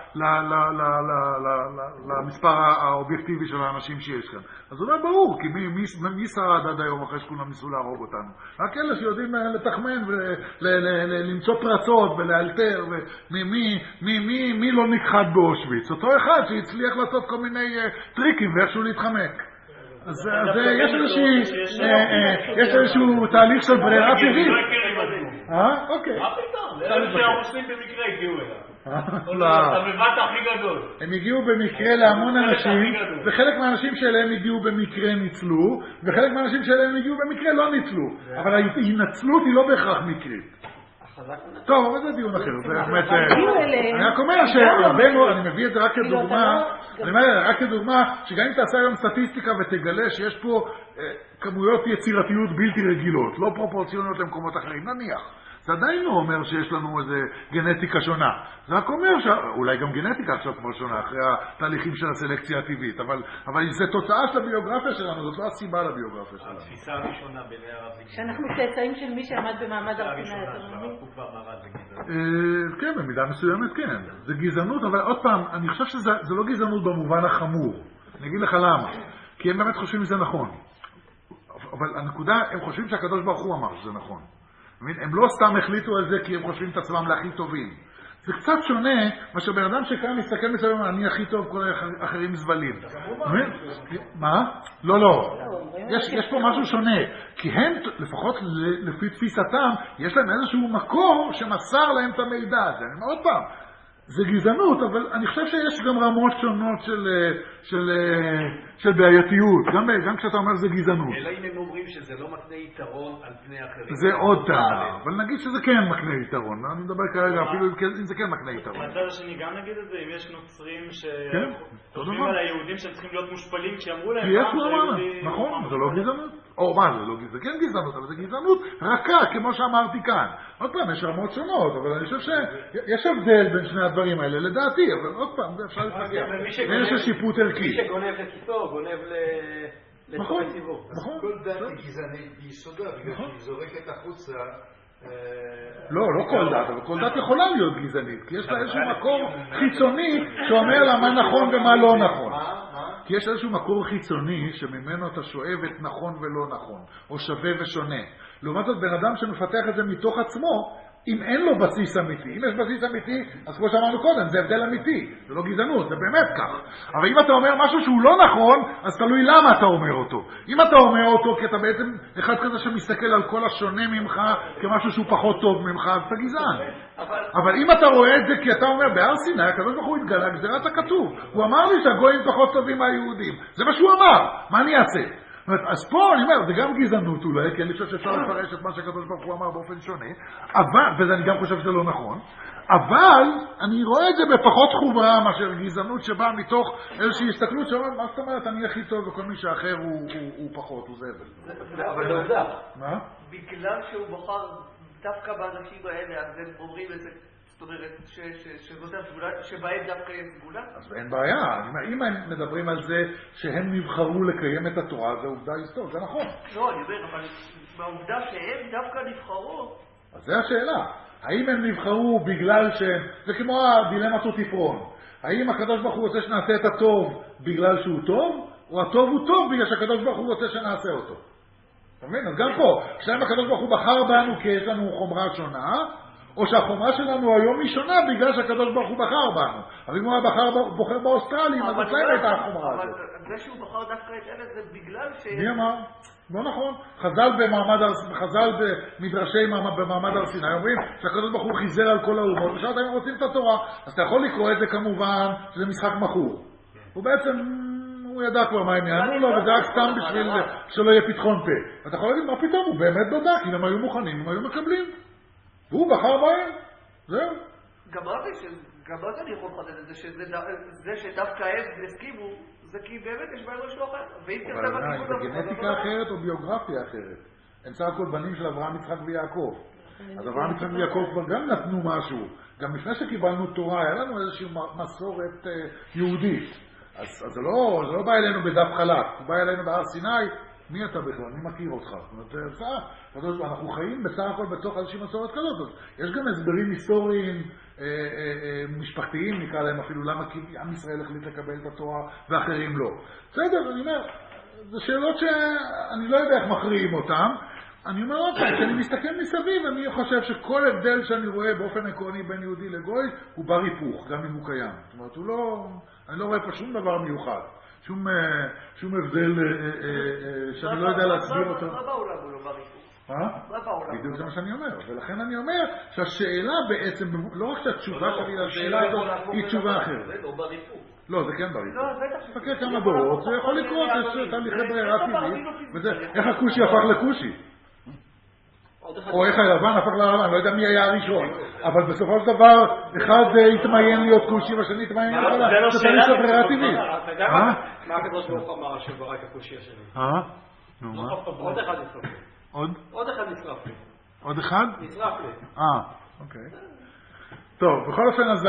למספר האובייקטיבי של האנשים שיש כאן. אז זה אומר ברור, כי מי שרד עד היום אחרי שכולם ניסו להרוג אותנו? רק אלה שיודעים לתחמן ולמצוא פרצות ולאלתר, מי לא נכחד באושוויץ? אותו אחד שהצליח לעשות כל מיני טריקים ואיכשהו להתחמק. אז יש איזשהו תהליך של ברירה טבעית. אה? אוקיי. מה פתאום? זה אלה שהרוסים במקרה הגיעו אליו. לא. המבט הכי גדול. הם הגיעו במקרה להמון אנשים, וחלק מהאנשים שאליהם הגיעו במקרה ניצלו, וחלק מהאנשים שאליהם הגיעו במקרה לא ניצלו. אבל ההינצלות היא לא בהכרח מקרית. טוב, אבל זה דיון אחר, זה באמת... אני רק אומר שהרבה מאוד, אני מביא את זה רק כדוגמה, אני אומר רק כדוגמה, שגם אם תעשה היום סטטיסטיקה ותגלה שיש פה כמויות יצירתיות בלתי רגילות, לא פרופורציוניות למקומות אחרים, נניח. זה עדיין לא אומר שיש לנו איזה גנטיקה שונה. זה רק אומר שאולי גם גנטיקה עכשיו כבר שונה, אחרי התהליכים של הסלקציה הטבעית, אבל, אבל זה תוצאה של הביוגרפיה שלנו, זאת לא הסיבה לביוגרפיה שלנו. התפיסה הראשונה בימי הרב זה גזענות. שאנחנו צאצאים של מי שעמד במעמד הר סיני. כן, במידה מסוימת כן. זה גזענות, אבל עוד פעם, אני חושב שזה לא גזענות במובן החמור. אני אגיד לך למה. כי הם באמת חושבים שזה נכון. אבל הנקודה, הם חושבים שהקדוש ברוך הוא אמר שזה נכון. הם לא סתם החליטו על זה כי הם חושבים את עצמם להכי טובים. זה קצת שונה, מה שבן אדם שכאן מסתכל מסביב, אני הכי טוב, כל האחרים זבלים. מה? לא, לא. יש פה משהו שונה. כי הם, לפחות לפי תפיסתם, יש להם איזשהו מקור שמסר להם את המידע הזה. עוד פעם, זה גזענות, אבל אני חושב שיש גם רמות שונות של, של, של בעייתיות, גם, גם כשאתה אומר זה גזענות. אלא אם הם אומרים שזה לא מקנה יתרון על פני אחרים. זה עוד טענה, אבל נגיד שזה כן מקנה יתרון, אני מדבר כרגע אפילו אם זה כן מקנה יתרון. מהצד השני גם נגיד את זה, אם יש נוצרים שחושבים על היהודים שהם צריכים להיות מושפלים כשאמרו להם יש מעמד, נכון, זה לא גזענות. או מה, זה לא גזענות, זה כן גזענות, אבל זה גזענות רכה, כמו שאמרתי כאן. עוד פעם, יש רמות שונות, אבל אני חושב שיש הבדל בין שני הדברים האלה, לדעתי, אבל עוד פעם, זה אפשר לפגע. יש שיפוט ערכי. מי שגונב לכיסו, גונב לצורך ציבור. נכון. כל דת היא גזענית ביסודה, בגלל שהיא זורקת החוצה. לא, לא כל דת, אבל כל דת יכולה להיות גזענית, כי יש לה איזשהו מקור חיצוני שאומר לה מה נכון ומה לא נכון. כי יש איזשהו מקור חיצוני שממנו אתה שואב את נכון ולא נכון, או שווה ושונה. לעומת זאת, בן אדם שמפתח את זה מתוך עצמו, אם אין לו בסיס אמיתי, אם יש בסיס אמיתי, אז כמו שאמרנו קודם, זה הבדל אמיתי, זה לא גזענות, זה באמת כך. אבל אם אתה אומר משהו שהוא לא נכון, אז תלוי למה אתה אומר אותו. אם אתה אומר אותו כי אתה בעצם אחד כזה שמסתכל על כל השונה ממך כמשהו שהוא פחות טוב ממך, אז אתה גזען. אבל אם אתה רואה את זה כי אתה אומר, בהר סיני, הקדוש ברוך הוא התגלה, גזירת הכתוב. הוא אמר לי שהגויים פחות טובים מהיהודים. זה מה שהוא אמר, מה אני אעשה? אז פה אני אומר, זה גם גזענות אולי, כי אני חושב שאפשר לפרש את מה שהקדוש ברוך הוא אמר באופן שונה, אבל, וזה אני גם חושב שזה לא נכון, אבל אני רואה את זה בפחות חומרה מאשר גזענות שבאה מתוך איזושהי הסתכלות שאומרת, מה זאת אומרת, אני הכי טוב וכל מי שאחר הוא, הוא, הוא פחות, הוא זבל. אבל זה עובדה. מה? בגלל שהוא בוחר דווקא באנשים האלה, אז הם אומרים את זה. זאת אומרת, שבהם דווקא יש סגולה? אז אין בעיה. אם הם מדברים על זה שהם נבחרו לקיים את התורה, זה עובדה היסטורית, זה נכון. לא, אני אומר, אבל בעובדה שהם דווקא נבחרו... אז זה השאלה. האם הם נבחרו בגלל שהם... זה כמו הדילמת וטיפרון. האם הקדוש ברוך הוא רוצה שנעשה את הטוב בגלל שהוא טוב, או הטוב הוא טוב בגלל שהקדוש ברוך הוא רוצה שנעשה אותו? אתה מבין? אז גם פה, כשהם הקדוש ברוך הוא בחר בנו כי יש לנו חומרה שונה, או שהחומרה שלנו היום היא שונה בגלל שהקדוש ברוך הוא בחר בנו. אבל אם הוא היה בחר, בוחר באוסטרלים, אז אצלם הייתה החומרה הזאת. אבל זה שהוא בחר דווקא את אלה זה בגלל ש... מי אמר? לא נכון. חז"ל במעמד, חז"ל במדרשי במעמד הר סיני אומרים שהקדוש ברוך הוא חיזר על כל האומות, ושאתם הם רוצים את התורה. אז אתה יכול לקרוא את זה כמובן שזה משחק מכור. הוא בעצם... הוא ידע כבר מה הם יענו לו, וזה רק סתם בשביל שלא יהיה פתחון פה. אתה יכול להגיד, מה פתאום? הוא באמת בדק, אם הם היו מוכנים, הם היו מקבלים. והוא בחר בהם, זהו. גם אז אני יכול לחדד את זה, שזה שדווקא הם הסכימו, זה כי באמת יש בהם משהו אחר. אבל זה גנטיקה אחרת או ביוגרפיה אחרת. הם סך הכל בנים של אברהם, יצחק ויעקב. אז אברהם, יצחק ויעקב כבר גם נתנו משהו. גם לפני שקיבלנו תורה, היה לנו איזושהי מסורת יהודית. אז זה לא בא אלינו בדף חלק, הוא בא אלינו בהר סיני. מי אתה בכלל? אני מכיר אותך. זאת אומרת, אנחנו חיים בסך הכל בתוך איזושהי מסורת כזאת. יש גם הסברים היסטוריים, משפחתיים, נקרא להם אפילו, למה עם ישראל החליט לקבל את התורה ואחרים לא. בסדר, אני אומר, זה שאלות שאני לא יודע איך מכריעים אותן. אני אומר עוד פעם, כשאני מסתכל מסביב, אני חושב שכל הבדל שאני רואה באופן עקרוני בין יהודי לגוי, הוא בר היפוך, גם אם הוא קיים. זאת אומרת, הוא לא, אני לא רואה פה שום דבר מיוחד. שום, שום הבדל שאני לא יודע להסביר אותו. מה בעולם הוא לא בר היפוך? מה? בדיוק זה מה שאני אומר. ולכן אני אומר שהשאלה בעצם, לא רק שהתשובה שלי לשאלה הזאת היא תשובה אחרת. זה לא בר היפוך. לא, זה כן בר היפוך. תחכה כמה דורות, זה יכול לקרות, יש תהליכי ברירה טבעית. איך הכושי הפך לכושי? או איך היוון הפך ללבן, אני לא יודע מי היה הראשון. אבל בסופו של דבר, אחד התמיין להיות כושי והשני התמיין להיות ללבן. זה תהליך של ברירה טבעית. מה הקדוש ברוך הוא אמר שברא את הכושי השני? אה? נו מה? עוד אחד נשרף לי. עוד? עוד אחד נשרף לי. עוד אחד? נשרף לי. אה, אוקיי. טוב, בכל אופן, אז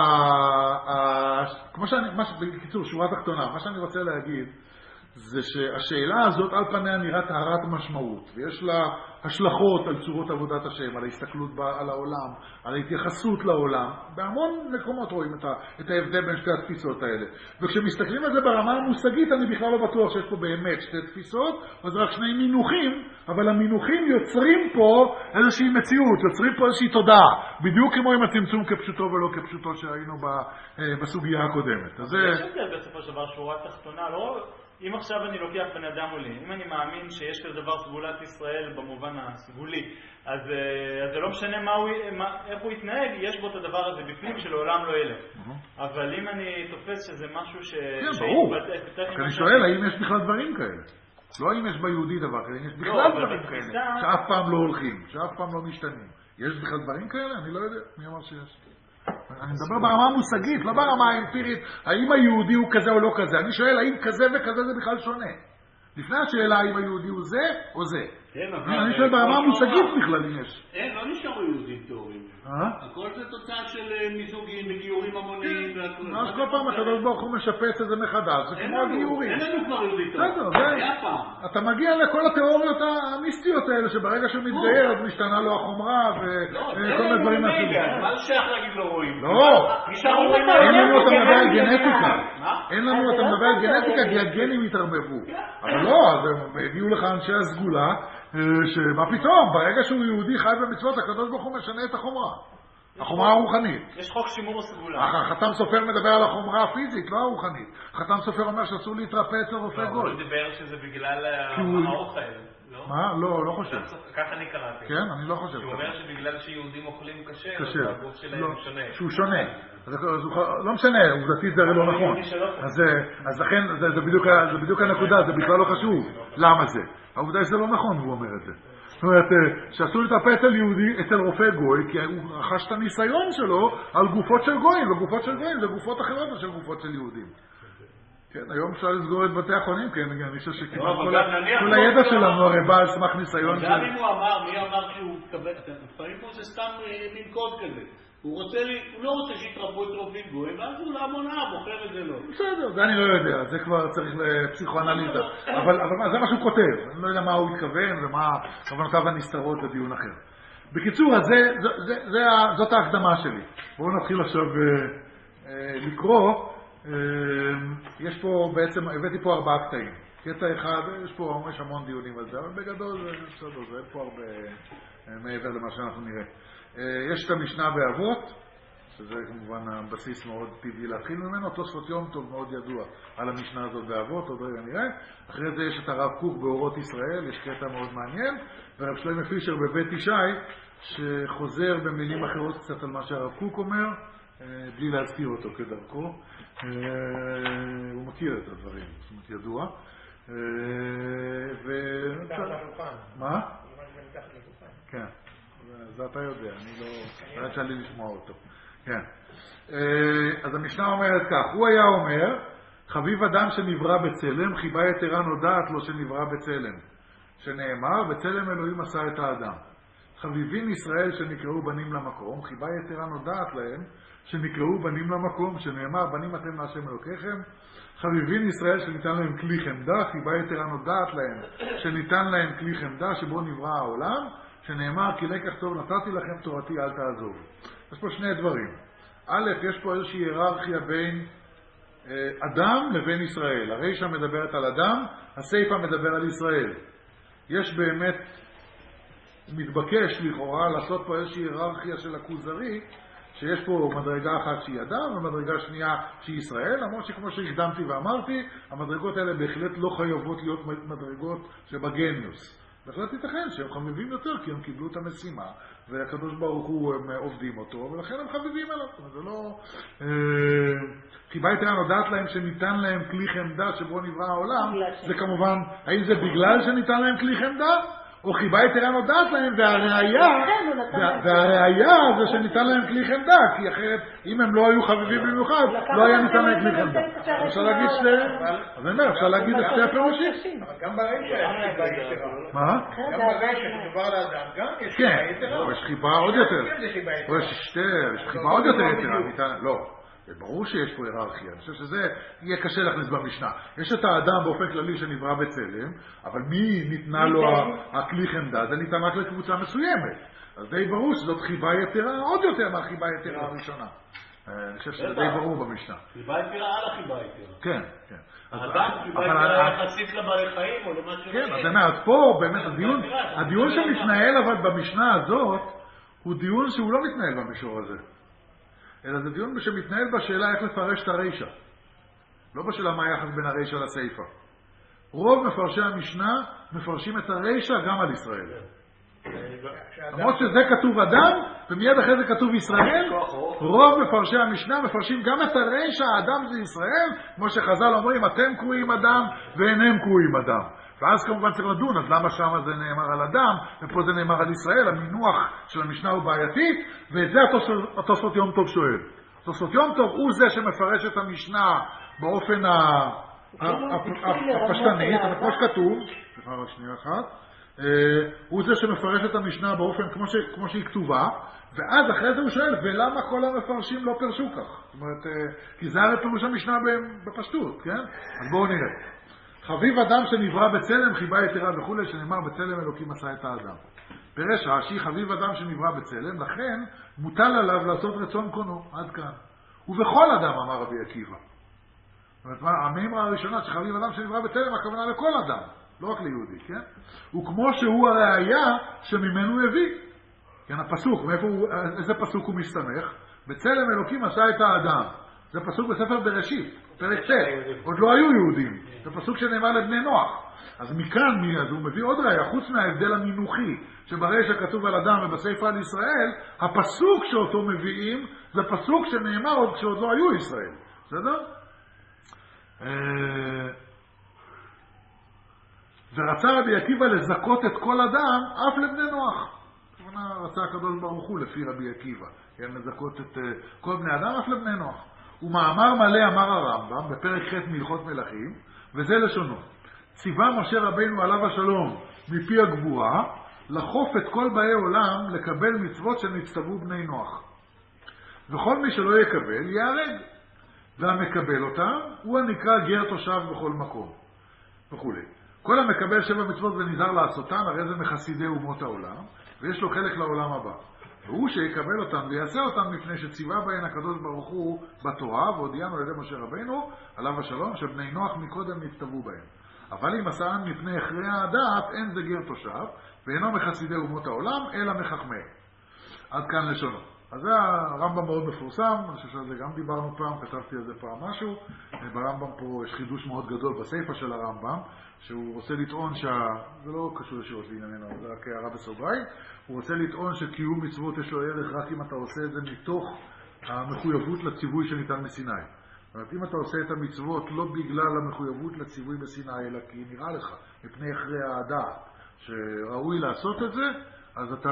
כמו שאני, בקיצור, שורה תחתונה, מה שאני רוצה להגיד, זה שהשאלה הזאת על פניה נראית טהרת משמעות, ויש לה השלכות על צורות עבודת השם, על ההסתכלות על העולם, על ההתייחסות לעולם. בהמון מקומות רואים את, את ההבדל בין שתי התפיסות האלה. וכשמסתכלים על זה ברמה המושגית, אני בכלל לא בטוח שיש פה באמת שתי תפיסות, אז רק שני מינוחים, אבל המינוחים יוצרים פה איזושהי מציאות, יוצרים פה איזושהי תודעה, בדיוק כמו עם הצמצום כפשוטו ולא כפשוטו שראינו בסוגיה הקודמת. אז יש הבדל בסופו של דבר שורה תחתונה, לא... אם עכשיו אני לוקח בן אדם מולי, אם אני מאמין שיש כזה דבר סגולת ישראל במובן הסגולי, אז, אז זה לא משנה מה הוא, מה, איך הוא יתנהג, יש בו את הדבר הזה בפנים שלעולם לא ילך. אבל אם אני תופס שזה משהו ש... כן, ברור. אני שואל, האם יש בכלל דברים כאלה? לא אם יש ביהודי דבר כאלה, יש בכלל דברים כאלה, שאף פעם לא הולכים, שאף פעם לא משתנים. יש בכלל דברים כאלה? אני לא יודע. מי אמר שיש? אני מדבר ברמה המושגית, לא ברמה האמפירית, האם היהודי הוא כזה או לא כזה. אני שואל, האם כזה וכזה זה בכלל שונה? לפני השאלה, האם היהודי הוא זה או זה. אני שואל ברמה המושגית בכלל אם יש. אין, לא נשארו יהודים תיאוריים. הכל זה תוצאה של מיזוגים וגיורים המוניים. אז כל פעם הקדוש ברוך הוא משפץ את זה מחדש, זה כמו הגיורים. אין לנו כבר יהודי תיאוריים. היה פעם. אתה מגיע לכל התיאוריות המיסטיות האלה, שברגע שהוא מתגייר, אז משתנה לו החומרה וכל מיני דברים מהסוג. מה זה שייך להגיד לא רואים? לא. אין לנו אתה מדבר על גנטיקה. אין לנו אתה מדבר על גנטיקה, כי הגנים התערבבו. אבל לא, אז הם הביאו לך אנשי הסגולה, שמה פתאום, ברגע שהוא יהודי חי במצוות, הקדוש ברוך הוא משנה את החומרה. החומרה הרוחנית. יש חוק שימור הסגולה. החתם סופר מדבר על החומרה הפיזית, לא הרוחנית. חתם סופר אומר שאסור להתרפא אצל רופא גוי. הוא דיבר שזה בגלל האוכל. מה? לא, לא חושב. ככה אני קראתי. כן, אני לא חושב. הוא אומר שבגלל שיהודים אוכלים קשה, אז הגוף שלהם שונה. שהוא שונה. לא משנה, עובדתית זה הרי לא נכון. אז לכן, זה בדיוק הנקודה, זה בכלל לא חשוב. למה זה? העובדה שזה לא נכון, הוא אומר את זה. זאת אומרת, שאסור להתרפא אצל יהודי, אצל רופא גוי, כי הוא רכש את הניסיון שלו על גופות של גויים, וגופות של גויים זה גופות אחרות של גופות של יהודים. כן, היום אפשר לסגור את בתי החולים, כן, אני חושב שכמעט כל הידע שלנו הרי בא על סמך ניסיון. גם אם הוא אמר, מי אמר שהוא מתכוון, לפעמים פה זה סתם מין קוד כזה. הוא רוצה, הוא לא רוצה שיתרפו את רופאים גויים, ואז הוא להמונה, בוחר את זה לא. בסדר, זה אני לא יודע, זה כבר צריך לפסיכואנליזה. אבל זה מה שהוא כותב, אני לא יודע מה הוא התכוון ומה כוונותיו הנסתרות בדיון אחר. בקיצור, זאת ההקדמה שלי. בואו נתחיל עכשיו לקרוא. יש פה בעצם, הבאתי פה ארבעה קטעים. קטע אחד, יש פה ממש המון דיונים על זה, אבל בגדול זה בסדר, זה אין פה הרבה מעבר למה שאנחנו נראה. יש את המשנה באבות, שזה כמובן הבסיס מאוד טבעי להתחיל ממנו, תוספות יום טוב מאוד ידוע על המשנה הזאת באבות, עוד רגע נראה. אחרי זה יש את הרב קוק באורות ישראל, יש קטע מאוד מעניין, ורב שלמה פישר בבית ישי, שחוזר במילים אחרות קצת על מה שהרב קוק אומר, בלי להזכיר אותו כדרכו. הוא מכיר את הדברים, זאת אומרת ידוע. מה? כן, זה אתה יודע, אני לא... לא יצא לי לשמוע אותו. כן. אז המשנה אומרת כך, הוא היה אומר, חביב אדם שנברא בצלם, חיבה יתרה נודעת לו שנברא בצלם. שנאמר, בצלם אלוהים עשה את האדם. חביבין ישראל שנקראו בנים למקום, חיבה יתרה נודעת להם, שנקראו בנים למקום, שנאמר, בנים אתם להשם אלוקיכם. חביבין ישראל שניתן להם כלי חמדה, חיבה יתרה נודעת להם, שניתן להם כלי חמדה שבו נברא העולם, שנאמר, כי לקח טוב נתתי לכם תורתי אל תעזוב. יש פה שני דברים. א', יש פה איזושהי היררכיה בין אה, אדם לבין ישראל. הרישא מדברת על אדם, הסיפא מדבר על ישראל. יש באמת מתבקש לכאורה לעשות פה איזושהי היררכיה של הכוזרי, שיש פה מדרגה אחת שהיא אדם ומדרגה שנייה שהיא ישראל, למרות שכמו שהקדמתי ואמרתי, המדרגות האלה בהחלט לא חייבות להיות מדרגות שבגניוס. בהחלט ייתכן שהם חביבים יותר כי הם קיבלו את המשימה, והקדוש ברוך הוא הם עובדים אותו, ולכן הם חביבים עליו. זה לא... חיבה יתרה נודעת להם שניתן להם כלי חמדה שבו נברא העולם, זה כמובן, האם זה בגלל שניתן להם כלי חמדה? או חיבה יתרה נודעת להם, והראיה, והראיה זה שניתן להם כלי חמדה, כי אחרת, אם הם לא היו חביבים במיוחד, לא היה ניתן להם כלי חמדה. אפשר להגיד שתי... אז אני אומר, אפשר להגיד את שתי הפירושים. אבל גם ברגע יש חיבה יתרה. מה? גם ברגע שמדובר על האדם, גם יש חיבה יתרה. כן, יש חיבה עוד יותר. יש חיבה עוד יותר יתרה. לא. ברור שיש פה היררכיה, אני חושב שזה יהיה קשה להכניס במשנה. יש את האדם באופן כללי שנברא בצלם, אבל מי ניתנה לו הכלי חמדה? זה ניתן רק לקבוצה מסוימת. אז די ברור שזאת חיבה יתרה עוד יותר מהחיבה יתרה הראשונה. אני חושב שזה די ברור במשנה. חיבה יתרה על החיבה יתרה. כן, כן. האדם חיבה יתרה יחסית לבעלי חיים או למה שלא. כן, אז אני אומר, אז פה באמת הדיון שמתנהל אבל במשנה הזאת, הוא דיון שהוא לא מתנהל במישור הזה. אלא זה דיון שמתנהל בשאלה איך לפרש את הרישא. לא בשאלה מה היחס בין הרישא לסייפא. רוב מפרשי המשנה מפרשים את הרישא גם על ישראל. למרות שזה כתוב אדם, ומיד אחרי זה כתוב ישראל, רוב מפרשי המשנה מפרשים גם את הרישא, האדם זה ישראל, כמו שחז"ל אומרים, אתם קרואים אדם ואינם קרואים אדם. ואז כמובן צריך לדון, אז למה שם זה נאמר על אדם, ופה זה נאמר על ישראל, המינוח של המשנה הוא בעייתי, ואת זה התוספות יום טוב שואל. התוספות יום טוב הוא זה שמפרש את המשנה באופן הפשטני, כמו שכתוב, סליחה רק שנייה אחת, הוא זה שמפרש את המשנה באופן כמו שהיא כתובה, ואז אחרי זה הוא שואל, ולמה כל המפרשים לא פרשו כך? זאת אומרת, כי זה הרי פירוש המשנה בפשטות, כן? אז בואו נראה. חביב אדם שנברא בצלם, חיבה יתרה וכו', שנאמר בצלם אלוקים עשה את האדם. פירש רש"י, חביב אדם שנברא בצלם, לכן מוטל עליו לעשות רצון קונו, עד כאן. ובכל אדם, אמר רבי עקיבא. זאת אומרת, המימרה הראשונה שחביב אדם שנברא בצלם, הכוונה לכל אדם, לא רק ליהודי, כן? וכמו שהוא הראיה שממנו הביא. כן, הפסוק, מאיפה הוא, איזה פסוק הוא מסתמך? בצלם אלוקים עשה את האדם. זה פסוק בספר בראשית, פרק ט', עוד לא היו יהודים. זה פסוק שנאמר לבני נוח. אז מכאן, אז הוא מביא עוד ראיה, חוץ מההבדל המינוחי, שברישא כתוב על אדם ובספר על ישראל, הפסוק שאותו מביאים, זה פסוק שנאמר עוד כשעוד לא היו ישראל. בסדר? ורצה רבי עקיבא לזכות את כל אדם, אף לבני נוח. כמובן רצה הקדוש ברוך הוא לפי רבי עקיבא, כן, לזכות את כל בני אדם, אף לבני נוח. ומאמר מלא אמר הרמב"ם בפרק ח' מהלכות מלכים, וזה לשונו. ציווה משה רבינו עליו השלום מפי הגבורה, לחוף את כל באי עולם לקבל מצוות שנצטוו בני נוח. וכל מי שלא יקבל יהרג. והמקבל אותם הוא הנקרא גר תושב בכל מקום. וכו'. כל המקבל שבע מצוות ונזהר לעשותן, הרי זה מחסידי אומות העולם, ויש לו חלק לעולם הבא. והוא שיקבל אותם ויעשה אותם מפני שציווה בהן הקדוש ברוך הוא בתורה, והודיענו על ידי משה רבינו, עליו השלום, שבני נוח מקודם נצטוו בהם. אבל אם עשאן מפני הכרעי הדעת, אין זה גר תושב, ואינו מחסידי אומות העולם, אלא מחכמי. עד כאן לשונו. אז זה הרמב"ם מאוד מפורסם, אני חושב שעל זה גם דיברנו פעם, כתבתי על זה פעם משהו. ברמב"ם פה יש חידוש מאוד גדול בספר של הרמב"ם, שהוא רוצה לטעון שה... זה לא קשור ישירות לענייננו, זה רק הערה בסוגריים. הוא רוצה לטעון שקיום מצוות יש לו ערך רק אם אתה עושה את זה מתוך המחויבות לציווי שניתן מסיני. זאת אומרת, אם אתה עושה את המצוות לא בגלל המחויבות לציווי בסיני, אלא כי נראה לך, מפני אחרי הדעת, שראוי לעשות את זה, אז אתה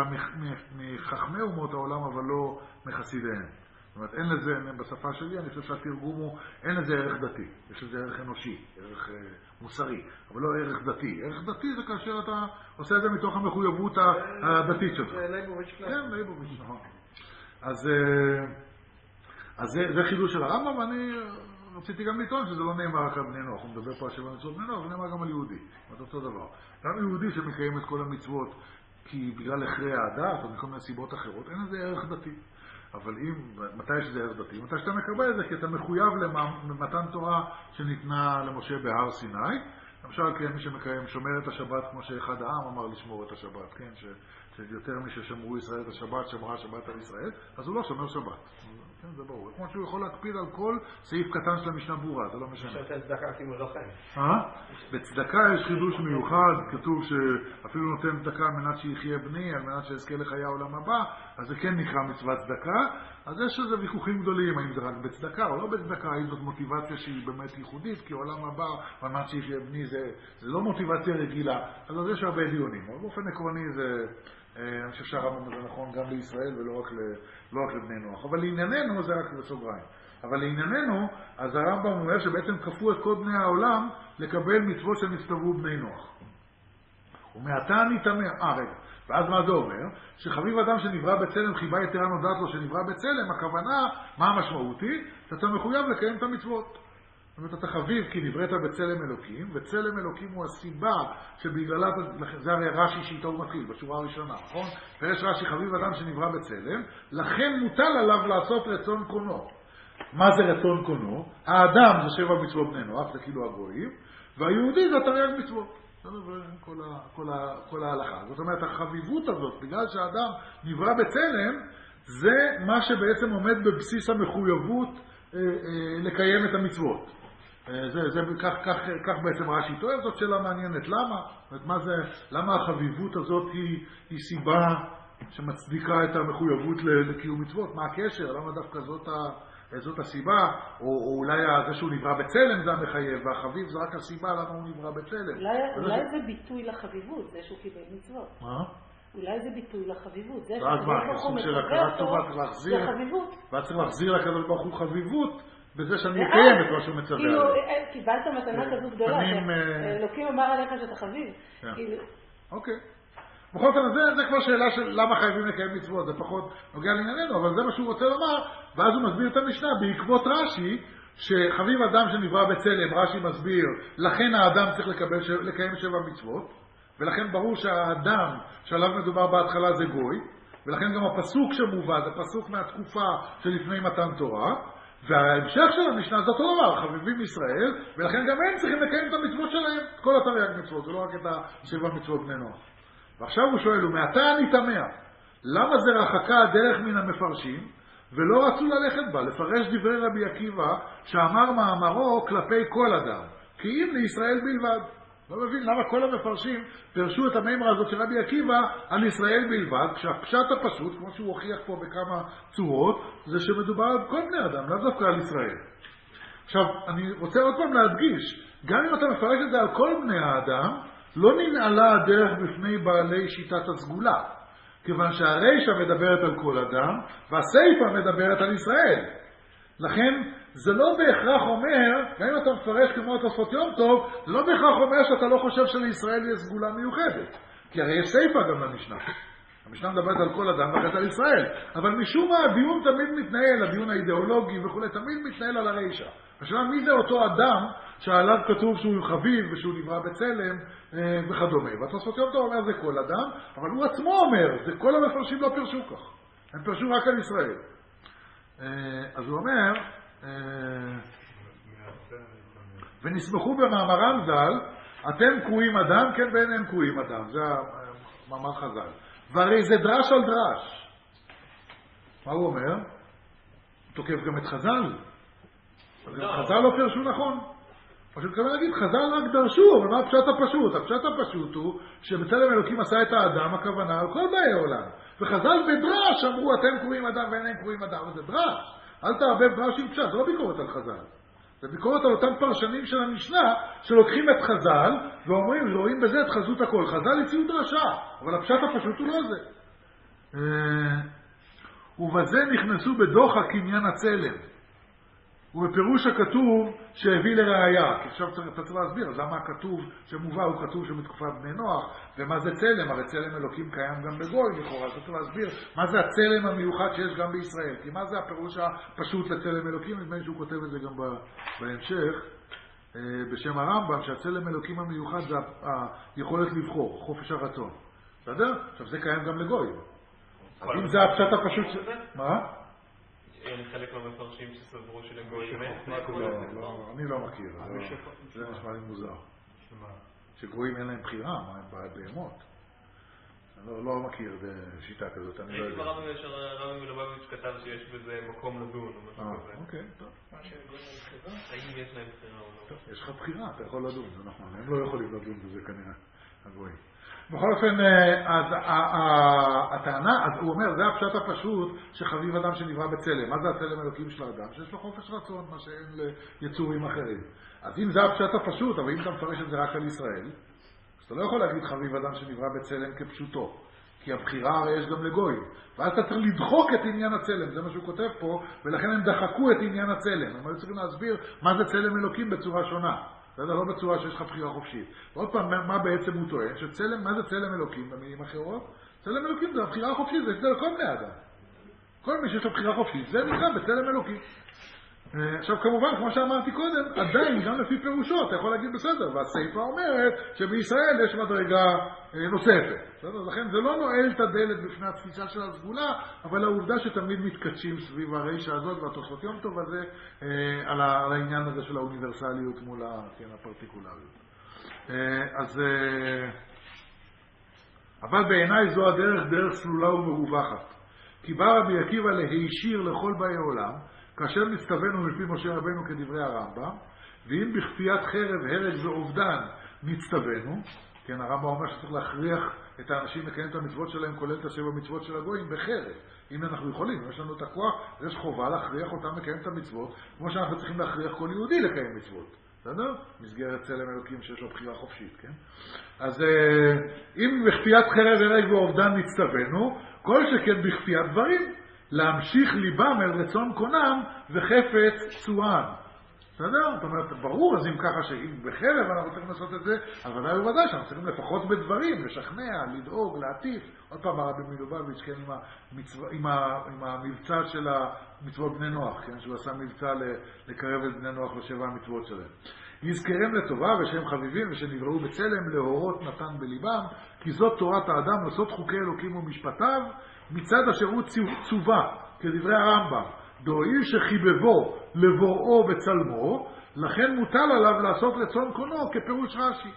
מחכמי אומות העולם, אבל לא מחסידיהם. זאת אומרת, אין לזה, בשפה שלי, אני חושב שהתרגום הוא, אין לזה ערך דתי. יש לזה ערך אנושי, ערך אה, מוסרי, אבל לא ערך דתי. ערך דתי זה כאשר אתה עושה את זה מתוך המחויבות הדתית שלך. זה ליבוביץ' קלאס. כן, ליבוביץ', נכון. אז, אה, אז זה, זה חידוש של הרמב"ם, ואני רציתי גם לטעון שזה לא נאמר רק על בני נוח. הוא מדבר פה שבע מצוות בני נוח, זה נאמר גם על יהודי. זאת אותו דבר. גם יהודי שמקיים את כל המצוות, כי בגלל הכרעי הדעת או מכל מיני סיבות אחרות, אין לזה ערך דתי. אבל אם, מתי שזה ערך דתי? מתי שאתה מקבל את זה, כי אתה מחויב למתן תורה שניתנה למשה בהר סיני. למשל, כן, מי שמקיים שומר את השבת כמו שאחד העם אמר לשמור את השבת, כן, ש, שיותר מי ששמרו ישראל את השבת, שמרה השבת על ישראל, אז הוא לא שומר שבת. כן, זה ברור. כמו שהוא יכול להקפיד על כל סעיף קטן של המשנה ברורה, זה לא משנה. שאתה צדקה אפילו לא חיים. אה? בצדקה יש חידוש מיוחד, כתוב שאפילו נותן צדקה על מנת שיחיה בני, על מנת שיזכה לחיי העולם הבא, אז זה כן נקרא מצוות צדקה. אז יש איזה ויכוחים גדולים, האם זה רק בצדקה או לא בצדקה, האם זאת מוטיבציה שהיא באמת ייחודית, כי העולם הבא, על מנת שיחיה בני, זה, זה לא מוטיבציה רגילה. אז יש הרבה דיונים. אבל באופן עקרוני זה... אני חושב שהרמב"ם זה נכון גם לישראל ולא רק, ל, לא רק לבני נוח. אבל לענייננו זה רק בסוגריים. אבל לענייננו, אז הרמב"ם אומר שבעצם כפו את כל בני העולם לקבל מצוות שנצטוו בני נוח. ומעתה אני תמה, אה רגע, ואז מה זה אומר? שחביב אדם שנברא בצלם חיבה יתרה נודעת לו שנברא בצלם, הכוונה, מה המשמעות היא? שאתה מחויב לקיים את המצוות. זאת אומרת, אתה חביב כי נבראת בצלם אלוקים, וצלם אלוקים הוא הסיבה שבגללה, זה הרי רש"י שאיתו הוא מתחיל, בשורה הראשונה, נכון? ויש רש"י חביב אדם שנברא בצלם, לכן מוטל עליו לעשות רצון קונו. מה זה רצון קונו? האדם זה שבע מצוות בני נוח, זה כאילו הגויים, והיהודי זה תרי"ג מצוות. זה כל, כל, כל ההלכה. זאת אומרת, החביבות הזאת, בגלל שהאדם נברא בצלם, זה מה שבעצם עומד בבסיס המחויבות אה, אה, לקיים את המצוות. זה, זה, כך, כך, כך בעצם רש"י טוען, זאת שאלה מעניינת. למה? מה זה, למה החביבות הזאת היא, היא סיבה שמצדיקה את המחויבות לקיום מצוות? מה הקשר? למה דווקא זאת, ה, זאת הסיבה? או, או אולי זה שהוא נברא בצלם זה המחייב, והחביב זה רק הסיבה למה הוא נברא בצלם. אולי, אולי זה ביטוי לחביבות, זה שהוא קיבל מצוות. מה? אולי זה ביטוי לחביבות. זה ואז מה, כסוג של הכרת טובה צריך להחזיר, ואז צריך להחזיר לקדוש ברוך הוא חביבות, בזה שאני מקיים את מה שהוא מצווה עליו. כאילו, קיבלת מתנה כזו גדולה, שאלוקים אמר עליך שאתה חביב. אוקיי. בכל זאת, זה כבר שאלה של למה חייבים לקיים מצוות, זה פחות נוגע לענייננו, אבל זה מה שהוא רוצה לומר, ואז הוא מסביר את המשנה בעקבות רש"י, שחביב אדם שנברא בצלם, רש"י מסביר, לכן האדם צריך לקיים שבע מצוות, ולכן ברור שהאדם שעליו מדובר בהתחלה זה גוי, ולכן גם הפסוק שמובא, זה פסוק מהתקופה שלפני מתן תורה, וההמשך של המשנה זה אותו דבר, חביבים ישראל, ולכן גם הם צריכים לקיים את המצוות שלהם, את כל התרי"ג מצוות, ולא רק את השבע מצוות בני נוח. ועכשיו הוא שואל, ומעתה אני תמה, למה זה רחקה הדרך מן המפרשים, ולא רצו ללכת בה, לפרש דברי רבי עקיבא, שאמר מאמרו כלפי כל אדם, כי אם לישראל בלבד. לא מבין למה כל המפרשים פרשו את המימרה הזאת של רבי עקיבא על ישראל בלבד, כשהפשט הפשוט, כמו שהוא הוכיח פה בכמה צורות, זה שמדובר על כל בני אדם, לא דווקא על ישראל. עכשיו, אני רוצה עוד פעם להדגיש, גם אם אתה מפרש את זה על כל בני האדם, לא ננעלה הדרך בפני בעלי שיטת הסגולה, כיוון שהרישא מדברת על כל אדם, והסיפא מדברת על ישראל. לכן, זה לא בהכרח אומר, גם אם אתה מפרש כמו התוספות יום טוב, זה לא בהכרח אומר שאתה לא חושב שלישראל יש סגולה מיוחדת. כי הרי יש סיפא גם למשנה. המשנה מדברת על כל אדם ואחת על ישראל. אבל משום מה הדיון תמיד מתנהל, הדיון האידיאולוגי וכו', תמיד מתנהל על הרישא. השאלה מי זה אותו אדם שעליו כתוב שהוא חביב ושהוא נברא בצלם אה, וכדומה. והתוספות יום טוב אומר זה כל אדם, אבל הוא עצמו אומר, זה כל המפרשים לא פרשו כך. הם פרשו רק על ישראל. אה, אז הוא אומר, ונסמכו במאמרם ז"ל, אתם קרואים אדם, כן ואינם קרואים אדם. זה המאמר חז"ל. והרי זה דרש על דרש. מה הוא אומר? הוא תוקף גם את חז"ל. חז"ל לא פרשו נכון. פשוט כמה להגיד, חז"ל רק דרשו, אבל מה הפשט הפשוט? הפשט הפשוט הוא שבצלם אלוקים עשה את האדם, הכוונה על כל באי העולם. וחז"ל בדרש אמרו, אתם קרואים אדם ואינם קרואים אדם. וזה דרש. אל תערבב דרש עם פשט, זה לא ביקורת על חז"ל. זה ביקורת על אותם פרשנים של המשנה, שלוקחים את חז"ל, ואומרים, רואים בזה את חזות הכל. חז"ל הציעו דרשה, אבל הפשט הפשוט הוא לא זה. ובזה נכנסו בדוחק עניין הצלם. ובפירוש הכתוב שהביא לראיה. כי עכשיו צריך, אתה צריך להסביר, אז למה הכתוב שמובא הוא כתוב שמתקופת בני נוח, ומה זה צלם? הרי צלם אלוקים קיים גם בגוי, לכאורה. אתה צריך להסביר מה זה הצלם המיוחד שיש גם בישראל. כי מה זה הפירוש הפשוט לצלם אלוקים? נדמה לי שהוא כותב את זה גם בהמשך, בשם הרמב"ם, שהצלם אלוקים המיוחד זה היכולת לבחור, חופש הרצון. בסדר? עכשיו זה קיים גם לגוי. אם זה הפשט הפשוט ש... מה? אני חלק מהמפרשים שסברו שלגוי אני לא מכיר, זה נשמע לי מוזר. שגויים אין להם בחירה, מה הם בהמות. אני לא מכיר שיטה כזאת, אני לא יודע. רבי מלובביץ' כתב שיש בזה מקום לדון או משהו כזה. אוקיי, טוב. האם יש להם בחירה או לא? יש לך בחירה, אתה יכול לדון, זה נכון. הם לא יכולים לדון בזה כנראה, הגויים. בכל אופן, אז הטענה, אז הוא אומר, זה הפשט הפשוט שחביב אדם שנברא בצלם. מה זה הצלם אלוקים של האדם? שיש לו חופש רצון, מה שאין ליצורים אחרים. אז אם זה הפשט הפשוט, אבל אם אתה מפרש את זה רק על ישראל, אז אתה לא יכול להגיד חביב אדם שנברא בצלם כפשוטו. כי הבחירה הרי יש גם לגויים. ואז אתה צריך לדחוק את עניין הצלם, זה מה שהוא כותב פה, ולכן הם דחקו את עניין הצלם. הם היו צריכים להסביר מה זה צלם אלוקים בצורה שונה. זה לא בצורה שיש לך בחירה חופשית. ועוד פעם, מה בעצם הוא טוען? שצלם, מה זה צלם אלוקים במילים אחרות? צלם אלוקים זה הבחירה החופשית, זה אצל כל בני אדם. כל מי שיש לו בחירה חופשית, זה נקרא בצלם אלוקים. עכשיו כמובן, כמו שאמרתי קודם, עדיין גם לפי פירושות, אתה יכול להגיד בסדר, והסיפא אומרת שבישראל יש מדרגה נוספת. בסדר? לכן זה לא נועל את הדלת בפני התפיסה של הסגולה, אבל העובדה שתמיד מתקדשים סביב הרישא הזאת והתוספות יום טוב הזה, על העניין הזה של האוניברסליות מול הפרטיקולריות. אז, אבל בעיניי זו הדרך דרך סלולה ומרווחת. כי בא רבי עקיבא להישיר לכל באי עולם, כאשר מצטווינו מפי משה רבנו כדברי הרמב"ם, ואם בכפיית חרב, הרג ואובדן נצטווינו, כן, הרמב"ם אומר שצריך להכריח את האנשים לקיים את המצוות שלהם, כולל את השבע מצוות של הגויים, בחרב. אם אנחנו יכולים, יש לנו את הכוח, יש חובה להכריח אותם לקיים את המצוות, כמו שאנחנו צריכים להכריח כל יהודי לקיים מצוות. בסדר? מסגרת צלם אלוקים שיש לו בחירה חופשית, כן? אז אם בכפיית חרב, הרג ואובדן נצטווינו, כל שכן בכפיית דברים, להמשיך ליבם אל רצון קונם וחפץ צוען. בסדר? זאת אומרת, ברור, אז אם ככה שאם בחרב אנחנו צריכים לעשות את זה, אז ודאי וודאי שאנחנו צריכים לפחות בדברים, לשכנע, לדאוג, להטיף. עוד פעם הרבי מלובביץ' כן, עם, המצו... עם, ה... עם המבצע של המצוות בני נוח, כן, שהוא עשה מבצע לקרב את בני נוח לשבע המצוות שלהם. יזכרם לטובה ושהם חביבים ושנבראו בצלם, להורות נתן בליבם, כי זאת תורת האדם, לעשות חוקי אלוקים ומשפטיו, מצד אשר הוא צובה, כדברי הרמב"ם. דואי שחיבבו לבוראו בצלמו, לכן מוטל עליו לעשות לצון קונו כפירוש רש"י.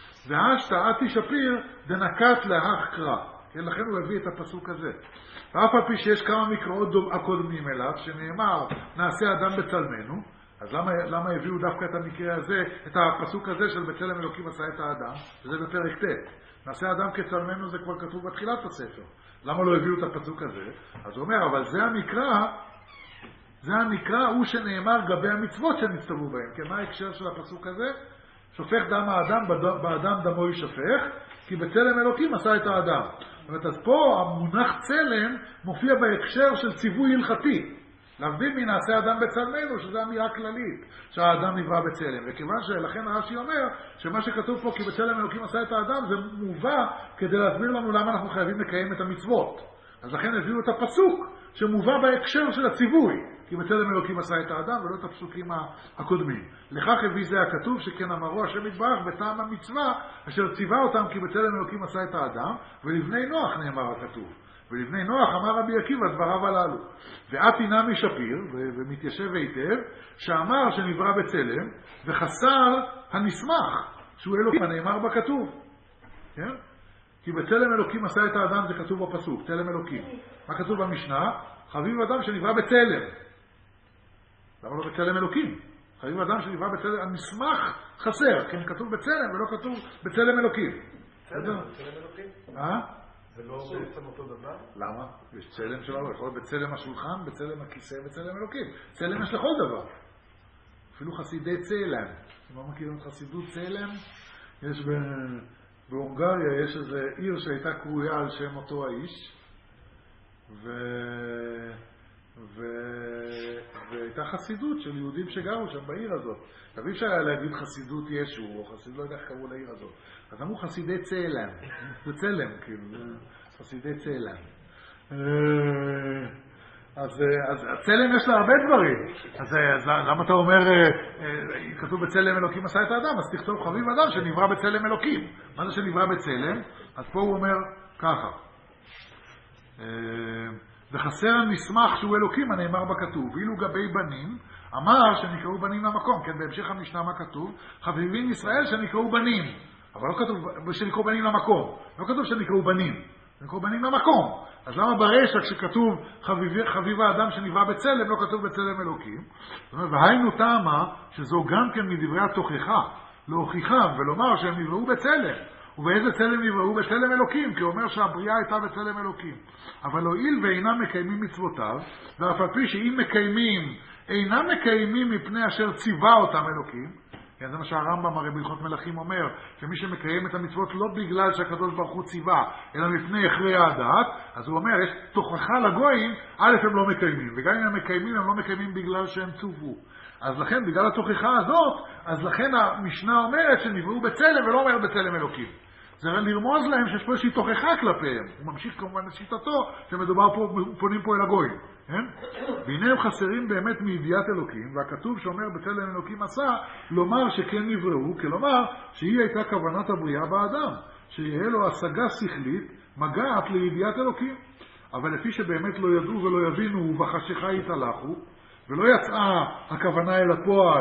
והשתעתי שפיר דנקת להך קרא. כן, לכן הוא הביא את הפסוק הזה. ואף על פי שיש כמה מקראות הקודמים אליו, שנאמר נעשה אדם בצלמנו, אז למה, למה הביאו דווקא את המקרה הזה, את הפסוק הזה של בצלם אלוקים עשה את האדם, וזה בפרק ט'. נעשה אדם כצלמנו זה כבר כתוב בתחילת הספר. למה לא הביאו את הפסוק הזה? אז הוא אומר, אבל זה המקרא, זה המקרא הוא שנאמר גבי המצוות שנצטוו בהם. כן, מה ההקשר של הפסוק הזה? שופך דם האדם, באדם דמו יישפך, כי בצלם אלוקים עשה את האדם. זאת אומרת, אז פה המונח צלם מופיע בהקשר של ציווי הלכתי. להבדיל מן נעשה אדם בצלמנו, שזו אמירה כללית, שהאדם נברא בצלם. וכיוון שלכן רש"י אומר, שמה שכתוב פה כי בצלם אלוקים עשה את האדם, זה מובא כדי להסביר לנו למה אנחנו חייבים לקיים את המצוות. אז לכן הביאו את הפסוק שמובא בהקשר של הציווי, כי בצלם אלוקים עשה את האדם, ולא את הפסוקים הקודמים. לכך הביא זה הכתוב, שכן אמרו השם יתברך בטעם המצווה, אשר ציווה אותם כי בצלם אלוקים עשה את האדם, ולבני נוח נאמר הכתוב. ולבני נוח אמר רבי עקיבא דבריו הללו. ואתי נמי שפיר, ומתיישב היטב, שאמר שנברא בצלם, וחסר הנסמך, שהוא אלוקים, הנאמר בכתוב. כן? כי בצלם אלוקים עשה את האדם, זה כתוב בפסוק, צלם אלוקים. מה כתוב במשנה? חביב אדם שנברא בצלם. למה לא בצלם אלוקים? חביב אדם שנברא בצלם, הנסמך חסר, כן, כתוב בצלם ולא כתוב בצלם אלוקים. צלם, צלם אלוקים? אה? זה לא בעצם אותו דבר? למה? יש צלם שלנו, יכול להיות בצלם השולחן, בצלם הכיסא, בצלם אלוקים. צלם יש לכל דבר. אפילו חסידי צלם. אתם לא מכירים את חסידות צלם? יש ב... בהונגריה יש איזו עיר שהייתה קרויה על שם אותו האיש, ו... ו... והייתה חסידות של יהודים שגרו שם בעיר הזאת. אי אפשר היה להגיד חסידות ישו, או חסיד, לא יודע איך קראו לעיר הזאת. אז אמרו חסידי צלם. זה צלם, כאילו, חסידי צלם. אז, אז הצלם יש לה הרבה דברים. אז, אז למה אתה אומר, כתוב בצלם אלוקים עשה את האדם, אז תכתוב חביב אדם שנברא בצלם אלוקים. מה זה שנברא בצלם? אז פה הוא אומר ככה. וחסר המסמך שהוא אלוקים הנאמר בכתוב. ואילו גבי בנים, אמר שנקראו בנים למקום. כן, בהמשך המשנה מה כתוב? חביבים ישראל שנקראו בנים. אבל לא כתוב שנקראו בנים למקום. לא כתוב שנקראו בנים. שנקראו בנים למקום. אז למה ברשע כשכתוב חביב, חביב האדם שנברא בצלם, לא כתוב בצלם אלוקים? זאת אומרת, והיינו טעמה שזו גם כן מדברי התוכחה, להוכיחם ולומר שהם נבראו בצלם. ובאיזה צלם נבראו? בצלם אלוקים, כי הוא אומר שהבריאה הייתה בצלם אלוקים. אבל הואיל ואינם מקיימים מצוותיו, ואף על פי שאם מקיימים, אינם מקיימים מפני אשר ציווה אותם אלוקים, כן, זה מה שהרמב"ם הרי בהלכות מלכים אומר, שמי שמקיים את המצוות לא בגלל שהקדוש ברוך הוא ציווה, אלא מפני הכרח הדעת, אז הוא אומר, יש תוכחה לגויים, א' הם לא מקיימים, וגם אם הם מקיימים, הם לא מקיימים בגלל שהם צוו. אז לכן, בגלל התוכחה הזאת, אז לכן המשנה אומרת שנבראו בצלם ולא אומר בצלם אלוקים. זה לרמוז להם שיש פה איזושהי תוכחה כלפיהם. הוא ממשיך כמובן לשיטתו, שמדובר פה, פונים פה אל הגויים. כן? והנה הם חסרים באמת מידיעת אלוקים, והכתוב שאומר בצלם אלוקים עשה, לומר שכן נבראו, כלומר שהיא הייתה כוונת הבריאה באדם, שיהיה לו השגה שכלית, מגעת לידיעת אלוקים. אבל לפי שבאמת לא ידעו ולא יבינו, ובחשיכה יתהלכו, ולא יצאה הכוונה אל הפועל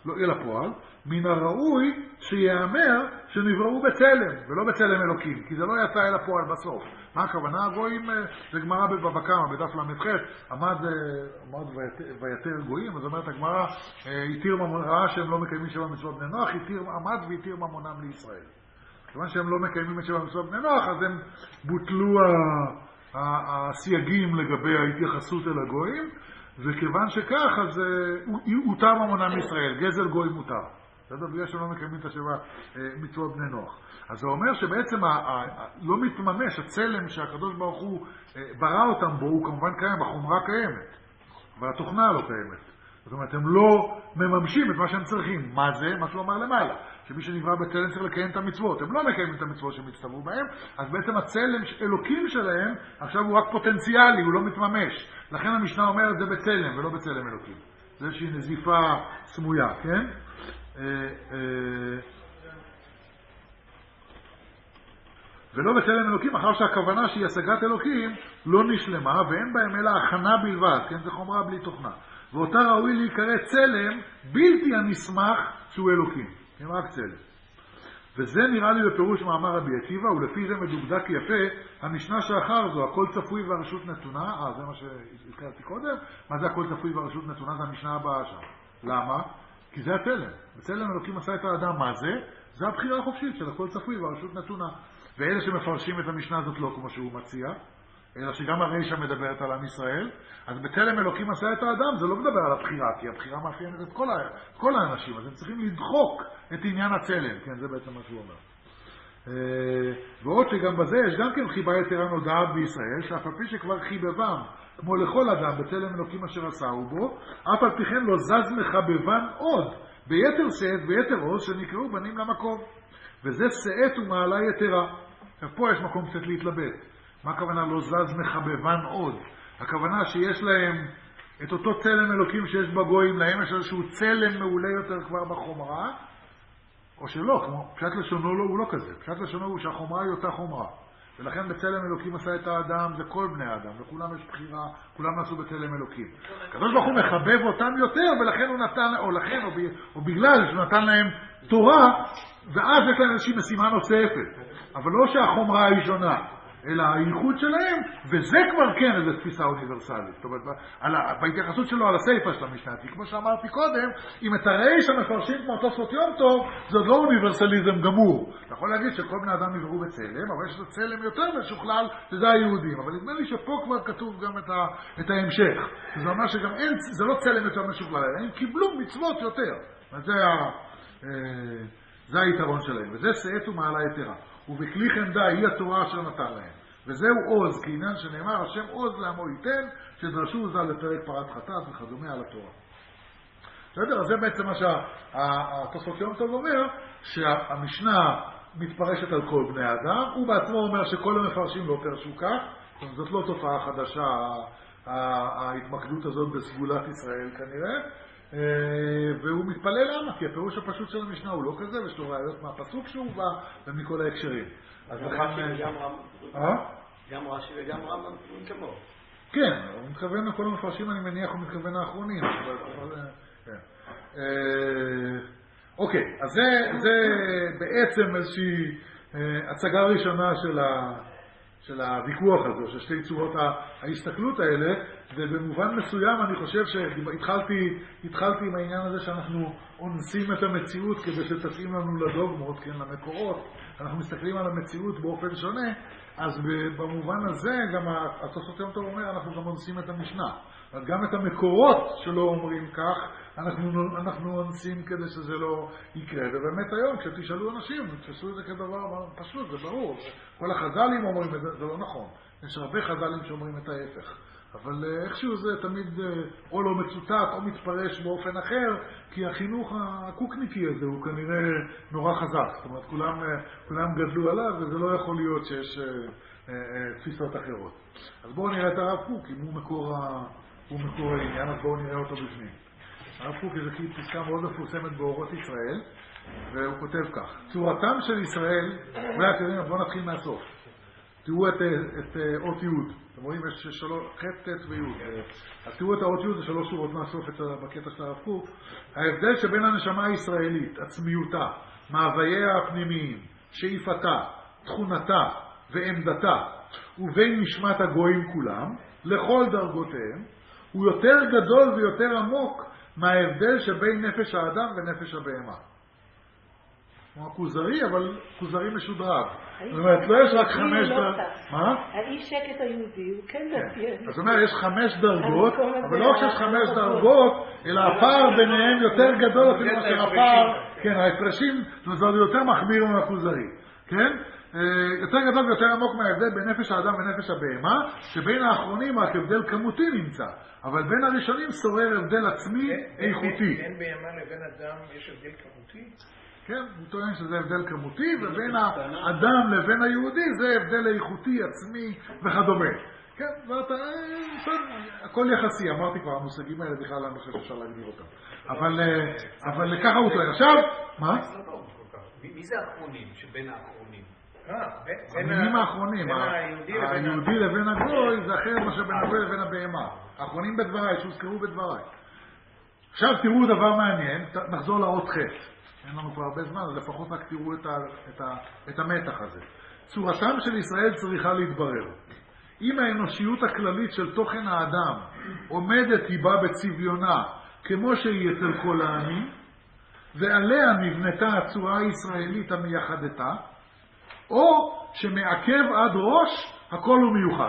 לא אל הפועל, מן הראוי שיאמר שנבראו בצלם, ולא בצלם אלוקים, כי זה לא יצא אל הפועל בסוף. מה הכוונה? גויים, זה גמרא בבבא קמא, בדף למ"ח, עמד, עמד ויתר גויים, אז אומרת הגמרא, התיר ממון, ראה שהם לא מקיימים שבע מצוות בני נוח, התיר, עמד והתיר ממונם לישראל. כיוון שהם לא מקיימים את שבע מצוות בני נוח, אז הם בוטלו הסייגים לגבי ההתייחסות אל הגויים, וכיוון שכך, אז הותר ממונם לישראל, גזל גוי מותר. בסדר? בגלל שהם לא מקיימים את השבע מצוות בני נוח. אז זה אומר שבעצם לא מתממש, הצלם שהקדוש ברוך הוא ברא אותם בו, הוא כמובן קיים, החומרה קיימת, אבל התוכנה לא קיימת. זאת אומרת, הם לא מממשים את מה שהם צריכים. מה זה? מה שהוא אמר למעלה. שמי שנברא בצלם צריך לקיים את המצוות. הם לא מקיימים את המצוות שהם הצטוו בהם, אז בעצם הצלם אלוקים שלהם, עכשיו הוא רק פוטנציאלי, הוא לא מתממש. לכן המשנה אומרת זה בצלם ולא בצלם אלוקים. זה איזושהי נזיפה סמויה, כן? ולא בצלם אלוקים, אחר שהכוונה שהיא השגת אלוקים לא נשלמה, ואין בהם אלא הכנה בלבד, כן? זה חומרה בלי תוכנה. ואותה ראוי להיקרא צלם בלתי הנסמך שהוא אלוקים. כן, רק צלם. וזה נראה לי בפירוש מאמר רבי עקיבא, ולפי זה מדוקדק יפה, המשנה שאחר זו, הכל צפוי והרשות נתונה, אה, זה מה שהזכרתי קודם, מה זה הכל צפוי והרשות נתונה? זה המשנה הבאה שם. למה? כי זה הצלם. בצלם אלוקים עשה את האדם, מה זה? זה הבחירה החופשית של הכל צפוי והרשות נתונה. ואלה שמפרשים את המשנה הזאת לא כמו שהוא מציע, אלא שגם הרישא מדברת על עם ישראל, אז בצלם אלוקים עשה את האדם, זה לא מדבר על הבחירה, כי הבחירה מאפיינת את כל, ה... כל האנשים, אז הם צריכים לדחוק את עניין הצלם, כן, זה בעצם מה שהוא אומר. ועוד שגם בזה יש גם כן חיבה יתרה נודעת בישראל, שאף על פי שכבר חיבבם, כמו לכל אדם בצלם אלוקים אשר עשהו בו, אף על פי כן לא זז מחבבן עוד, ביתר שאת ויתר עוז שנקראו בנים למקום. וזה שאת ומעלה יתרה. עכשיו פה יש מקום קצת להתלבט. מה הכוונה לא זז מחבבן עוד? הכוונה שיש להם את אותו צלם אלוקים שיש בגויים, להם יש איזשהו צלם מעולה יותר כבר בחומרה, או שלא, כמו פשט לשונו לא, הוא לא כזה. פשט לשונו הוא שהחומרה היא אותה חומרה. ולכן בצלם אלוקים עשה את האדם, זה כל בני האדם, וכולם יש בחירה, כולם נעשו בצלם אלוקים. הקדוש ברוך הוא מחבב אותם יותר, ולכן הוא נתן, או לכן, או, ב, או בגלל שהוא נתן להם תורה, ואז יש להם איזושהי משימה נוספת. אבל לא שהחומרה היא שונה, אלא הייחוד שלהם, וזה כבר כן איזו תפיסה אוניברסלית. זאת אומרת, בהתייחסות שלו על הסייפה של המשנה, כי כמו שאמרתי קודם, אם את הראש המפרשים כמו תוספות יום טוב, זה עוד לא אוניברסליזם גמור. אתה יכול להגיד שכל בני אדם נבראו בצלם, אבל יש צלם יותר משוכלל, שזה היהודים. אבל נדמה לי שפה כבר כתוב גם את, ה, את ההמשך. זה אומר שגם אין, זה לא צלם יותר משוכלל, הם קיבלו מצוות יותר. זה, ה, זה היתרון שלהם. וזה שאת ומעלה יתרה. ובכלי חמדה היא התורה אשר נתן להם. וזהו עוז, כי עניין שנאמר, השם עוז לעמו ייתן, שדרשו ז"ל לפרק פרת חטאת וכדומה על התורה. בסדר? אז זה בעצם מה שהתוספות יום טוב אומר, שהמשנה מתפרשת על כל בני האדם, הוא בעצמו אומר שכל המפרשים לא פרשו כך, זאת לא תופעה חדשה, ההתמקדות הזאת בסגולת ישראל כנראה, והוא מתפלל למה? כי הפירוש הפשוט של המשנה הוא לא כזה, ויש לו ראיות מהפסוק שהוא בא ומכל ההקשרים. אז גם רש"י וגם רמב"ם כמו. כן, הוא מתכוון לכל המפרשים, אני מניח הוא מתכוון האחרונים. אוקיי, אז זה בעצם איזושהי הצגה ראשונה של ה... של הוויכוח הזה, של שתי צורות ההסתכלות האלה, ובמובן מסוים אני חושב שהתחלתי התחלתי עם העניין הזה שאנחנו אונסים את המציאות כדי שתתאים לנו לדוגמות, כן, למקורות, אנחנו מסתכלים על המציאות באופן שונה, אז במובן הזה גם התוספות יום טוב אומר, אנחנו גם אונסים את המשנה. אז גם את המקורות שלא אומרים כך, אנחנו, אנחנו אונסים כדי שזה לא יקרה. ובאמת היום, כשתשאלו אנשים, תשאלו את זה כדבר פשוט, זה ברור. כל החז"לים אומרים את זה, זה לא נכון. יש הרבה חז"לים שאומרים את ההפך. אבל איכשהו זה תמיד או לא מצוטט או מתפרש באופן אחר, כי החינוך הקוקניקי הזה הוא כנראה נורא חזק. זאת אומרת, כולם, כולם גדלו עליו, וזה לא יכול להיות שיש תפיסות אחרות. אז בואו נראה את הרב קוק, אם הוא מקור, הוא מקור העניין, אז בואו נראה אותו בפנים. הרב קוק זה פסקה מאוד מפורסמת באורות ישראל, והוא כותב כך: צורתם של ישראל, בואו נתחיל מהסוף. תראו את, את אות י', אתם רואים, יש שלוש, ח', ט' וי'. אז תראו את האות י', זה שלוש שורות מהסוף בקטע של הרב קוק. ההבדל שבין הנשמה הישראלית, עצמיותה, מאווייה הפנימיים, שאיפתה, תכונתה ועמדתה, ובין נשמת הגויים כולם, לכל דרגותיהם, הוא יותר גדול ויותר עמוק מההבדל שבין נפש האדם ונפש הבהמה. כמו הכוזרי, אבל כוזרי משודרג. זאת אומרת, לא יש רק חמש דרגות. מה? האיש שקט היהודי הוא כן דתי. זאת אומרת, יש חמש דרגות, אבל לא רק שיש חמש דרגות, אלא הפער ביניהם יותר גדול אפילו מאשר הפער, כן, ההפרשים, זאת אומרת, זה יותר מחמיר מהכוזרי. כן? יותר גדול ויותר עמוק מההבדל בין נפש האדם ונפש הבהמה, שבין האחרונים רק הבדל כמותי נמצא, אבל בין הראשונים שורר הבדל עצמי איכותי. בין בהמה לבין אדם יש הבדל כמותי? כן, הוא טוען שזה הבדל כמותי, ובין האדם לבין היהודי זה הבדל איכותי, עצמי וכדומה. כן, ואתה, הכל יחסי, אמרתי כבר, המושגים האלה בכלל אני חושב שאפשר להגדיר אותם. אבל ככה הוא טוען. עכשיו, מה? מי זה האחרונים שבין האחרונים? המינים האחרונים, היהודי לבין הגוי זה אחרת מאשר בין הגוי לבין הבהמה. האחרונים בדבריי, שהוזכרו בדבריי. עכשיו תראו דבר מעניין, נחזור לאות ח'. אין לנו כבר הרבה זמן, אז לפחות רק תראו את, ה, את, ה, את המתח הזה. צורתם של ישראל צריכה להתברר. אם האנושיות הכללית של תוכן האדם עומדת היבה בצביונה כמו שהיא אצל כל העמים, ועליה נבנתה הצורה הישראלית המייחדתה, או שמעכב עד ראש הכל הוא מיוחד.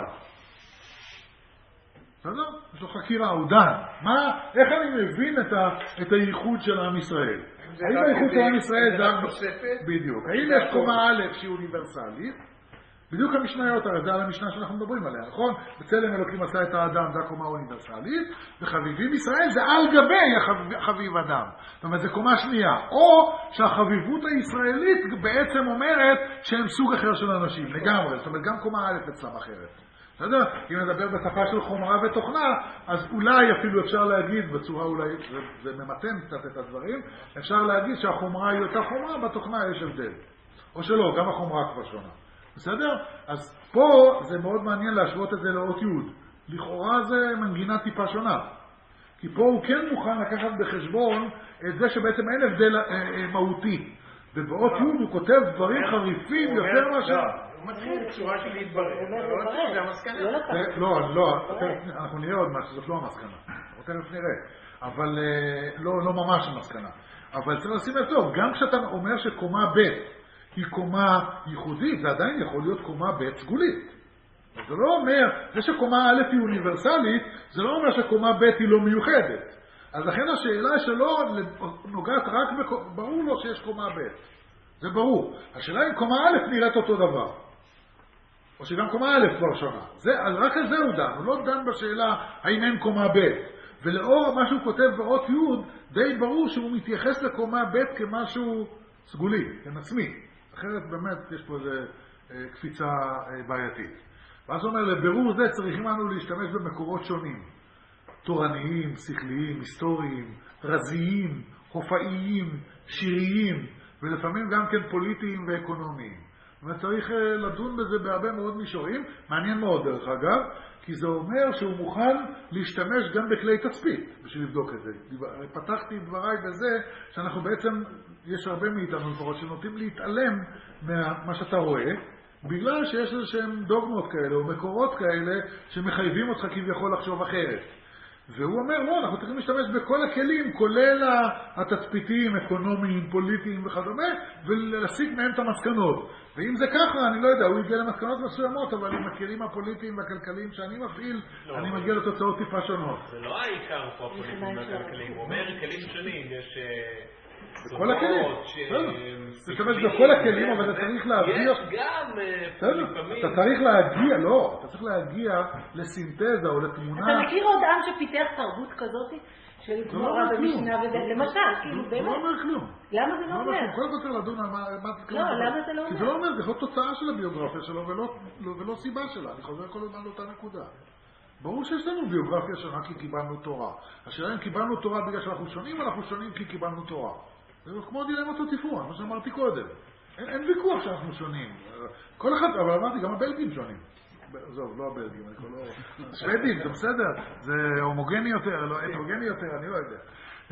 בסדר? יש לו חקירה, הוא דן. מה, איך אני מבין את, ה, את הייחוד של עם ישראל? האם הייחוד של עם ישראל זה נוספת? בדיוק. האם יש קומה א' שהיא אוניברסלית? בדיוק המשניות, הרי זה על המשנה שאנחנו מדברים עליה, נכון? בצלם אלוקים עשה את האדם, זה הקומה האוניברסלית, וחביבים ישראל זה על גבי החביב, חביב אדם. זאת אומרת, זה קומה שנייה. או שהחביבות הישראלית בעצם אומרת שהם סוג אחר של אנשים, לגמרי. זאת אומרת, גם קומה א' אצלם אחרת. בסדר? אם נדבר בשפה של חומרה ותוכנה, אז אולי אפילו אפשר להגיד, בצורה אולי, זה, זה ממתן קצת את הדברים, אפשר להגיד שהחומרה היא אותה חומרה, בתוכנה יש הבדל. או שלא, גם החומרה כבר שונה. בסדר? אז פה זה מאוד מעניין להשוות את זה לאות י'. לכאורה זה מנגינה טיפה שונה. כי פה הוא כן מוכן לקחת בחשבון את זה שבעצם אין הבדל אה, אה, מהותי. ובאות י' הוא כותב דברים חריפים יותר מאשר... הוא מתחיל בצורה של להתברר. זה המסקנה. לא, לא, אנחנו נראה עוד משהו, זאת לא המסקנה. אנחנו תכף נראה. אבל לא ממש המסקנה. אבל צריך לשים לב טוב, גם כשאתה אומר שקומה ב' היא קומה ייחודית, זה עדיין יכול להיות קומה ב' סגולית. זה לא אומר, זה שקומה א' היא אוניברסלית, זה לא אומר שקומה ב' היא לא מיוחדת. אז לכן השאלה שלו נוגעת רק, ברור לו שיש קומה ב'. זה ברור. השאלה אם קומה א' נראית אותו דבר. או שגם קומה א' כבר שונה. זה, אז רק על זה הוא דן. הוא לא דן בשאלה האם אין קומה ב'. ולאור מה שהוא כותב באות י' די ברור שהוא מתייחס לקומה ב' כמשהו סגולי, כנצמי. אחרת באמת יש פה איזו אה, קפיצה אה, בעייתית. ואז הוא אומר, לבירור זה צריכים לנו להשתמש במקורות שונים. תורניים, שכליים, היסטוריים, רזיים, הופעיים, שיריים, ולפעמים גם כן פוליטיים ואקונומיים. וצריך לדון בזה בהרבה מאוד מישורים, מעניין מאוד דרך אגב, כי זה אומר שהוא מוכן להשתמש גם בכלי תצפית בשביל לבדוק את זה. פתחתי דבריי בזה שאנחנו בעצם, יש הרבה מאיתנו לפחות שנוטים להתעלם ממה שאתה רואה, בגלל שיש איזשהם דוגמות כאלה או מקורות כאלה שמחייבים אותך כביכול לחשוב אחרת. והוא אומר, לא, אנחנו צריכים להשתמש בכל הכלים, כולל התצפיתיים, אקונומיים, פוליטיים וכדומה, ולהסיק מהם את המסקנות. ואם זה ככה, אני לא יודע, הוא יגיע למסקנות מסוימות, אבל עם הכלים הפוליטיים והכלכליים שאני מפעיל, לא, אני מגיע לתוצאות טיפה שונות. זה לא העיקר פה הפוליטיים והכלכליים, הוא אומר כלים שונים, יש... בכל הכלים, תשתמש בכל הכלים, אבל אתה צריך להגיע... יש גם לפעמים... אתה צריך להגיע, לא, אתה צריך להגיע לסינתזה או לתמונה... אתה מכיר עוד עם שפיתח תרבות כזאת? של גמורה ומשנה וזה, למשל, כאילו באמת... זה לא אומר כלום. למה זה לא אומר? הוא יכול יותר לדון על מה... לא, למה זה לא אומר? כי זה לא אומר, זה יכול תוצאה של הביוגרפיה שלו ולא סיבה שלה. אני חוזר כל הזמן לאותה נקודה. ברור שיש לנו ביוגרפיה שונה כי קיבלנו תורה. השאלה אם קיבלנו תורה בגלל שאנחנו שונים, אנחנו שונים כי קיבלנו תורה. זה כמו דילמת הטיפון, מה שאמרתי קודם. אין, אין ויכוח שאנחנו שונים. כל אחד, אבל אמרתי, גם הבלגים שונים. עזוב, לא הבלגים, אני כל לא... שוודים, זה בסדר. זה הומוגני יותר, לא הטרוגני יותר, אני לא יודע.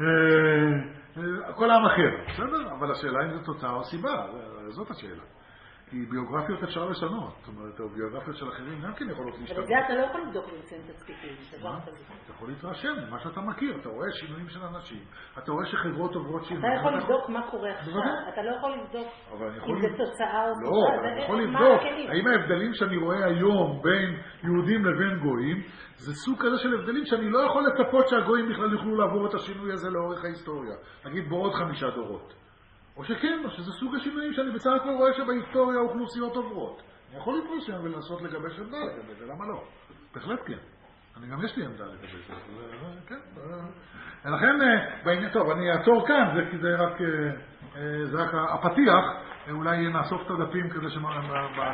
כל העם אחר, בסדר? אבל השאלה אם זו תוצאה או סיבה, זאת השאלה. כי ביוגרפיות אפשר לשנות, זאת אומרת, או ביוגרפיות של אחרים גם כן יכולות להשתנות. אבל זה אתה לא יכול לבדוק ולציין תצפיתים, דבר כזה. אתה יכול להתרשם ממה שאתה מכיר, אתה רואה שינויים של אנשים, אתה רואה שחברות עוברות שינויים. אתה יכול לבדוק מה קורה עכשיו, אתה לא יכול לבדוק אם זה תוצאה או סיבה. לא, אני יכול לבדוק, האם ההבדלים שאני רואה היום בין יהודים לבין גויים, זה סוג כזה של הבדלים שאני לא יכול לצפות שהגויים בכלל יוכלו לעבור את השינוי הזה לאורך ההיסטוריה, נגיד בעוד חמישה דורות. או שכן, או שזה סוג השינויים שאני בסך הכל רואה שבהיסטוריה האוכלוסיות עוברות. אני יכול להתרשם ולנסות לגבש עמדה לגבי זה, למה לא? בהחלט כן. אני גם יש לי עמדה לגבי זה, כן. לכן, בעניין, טוב, אני אעצור כאן, זה כי זה רק, זה רק הפתיח, אולי נאסוף את הדפים כדי שמראה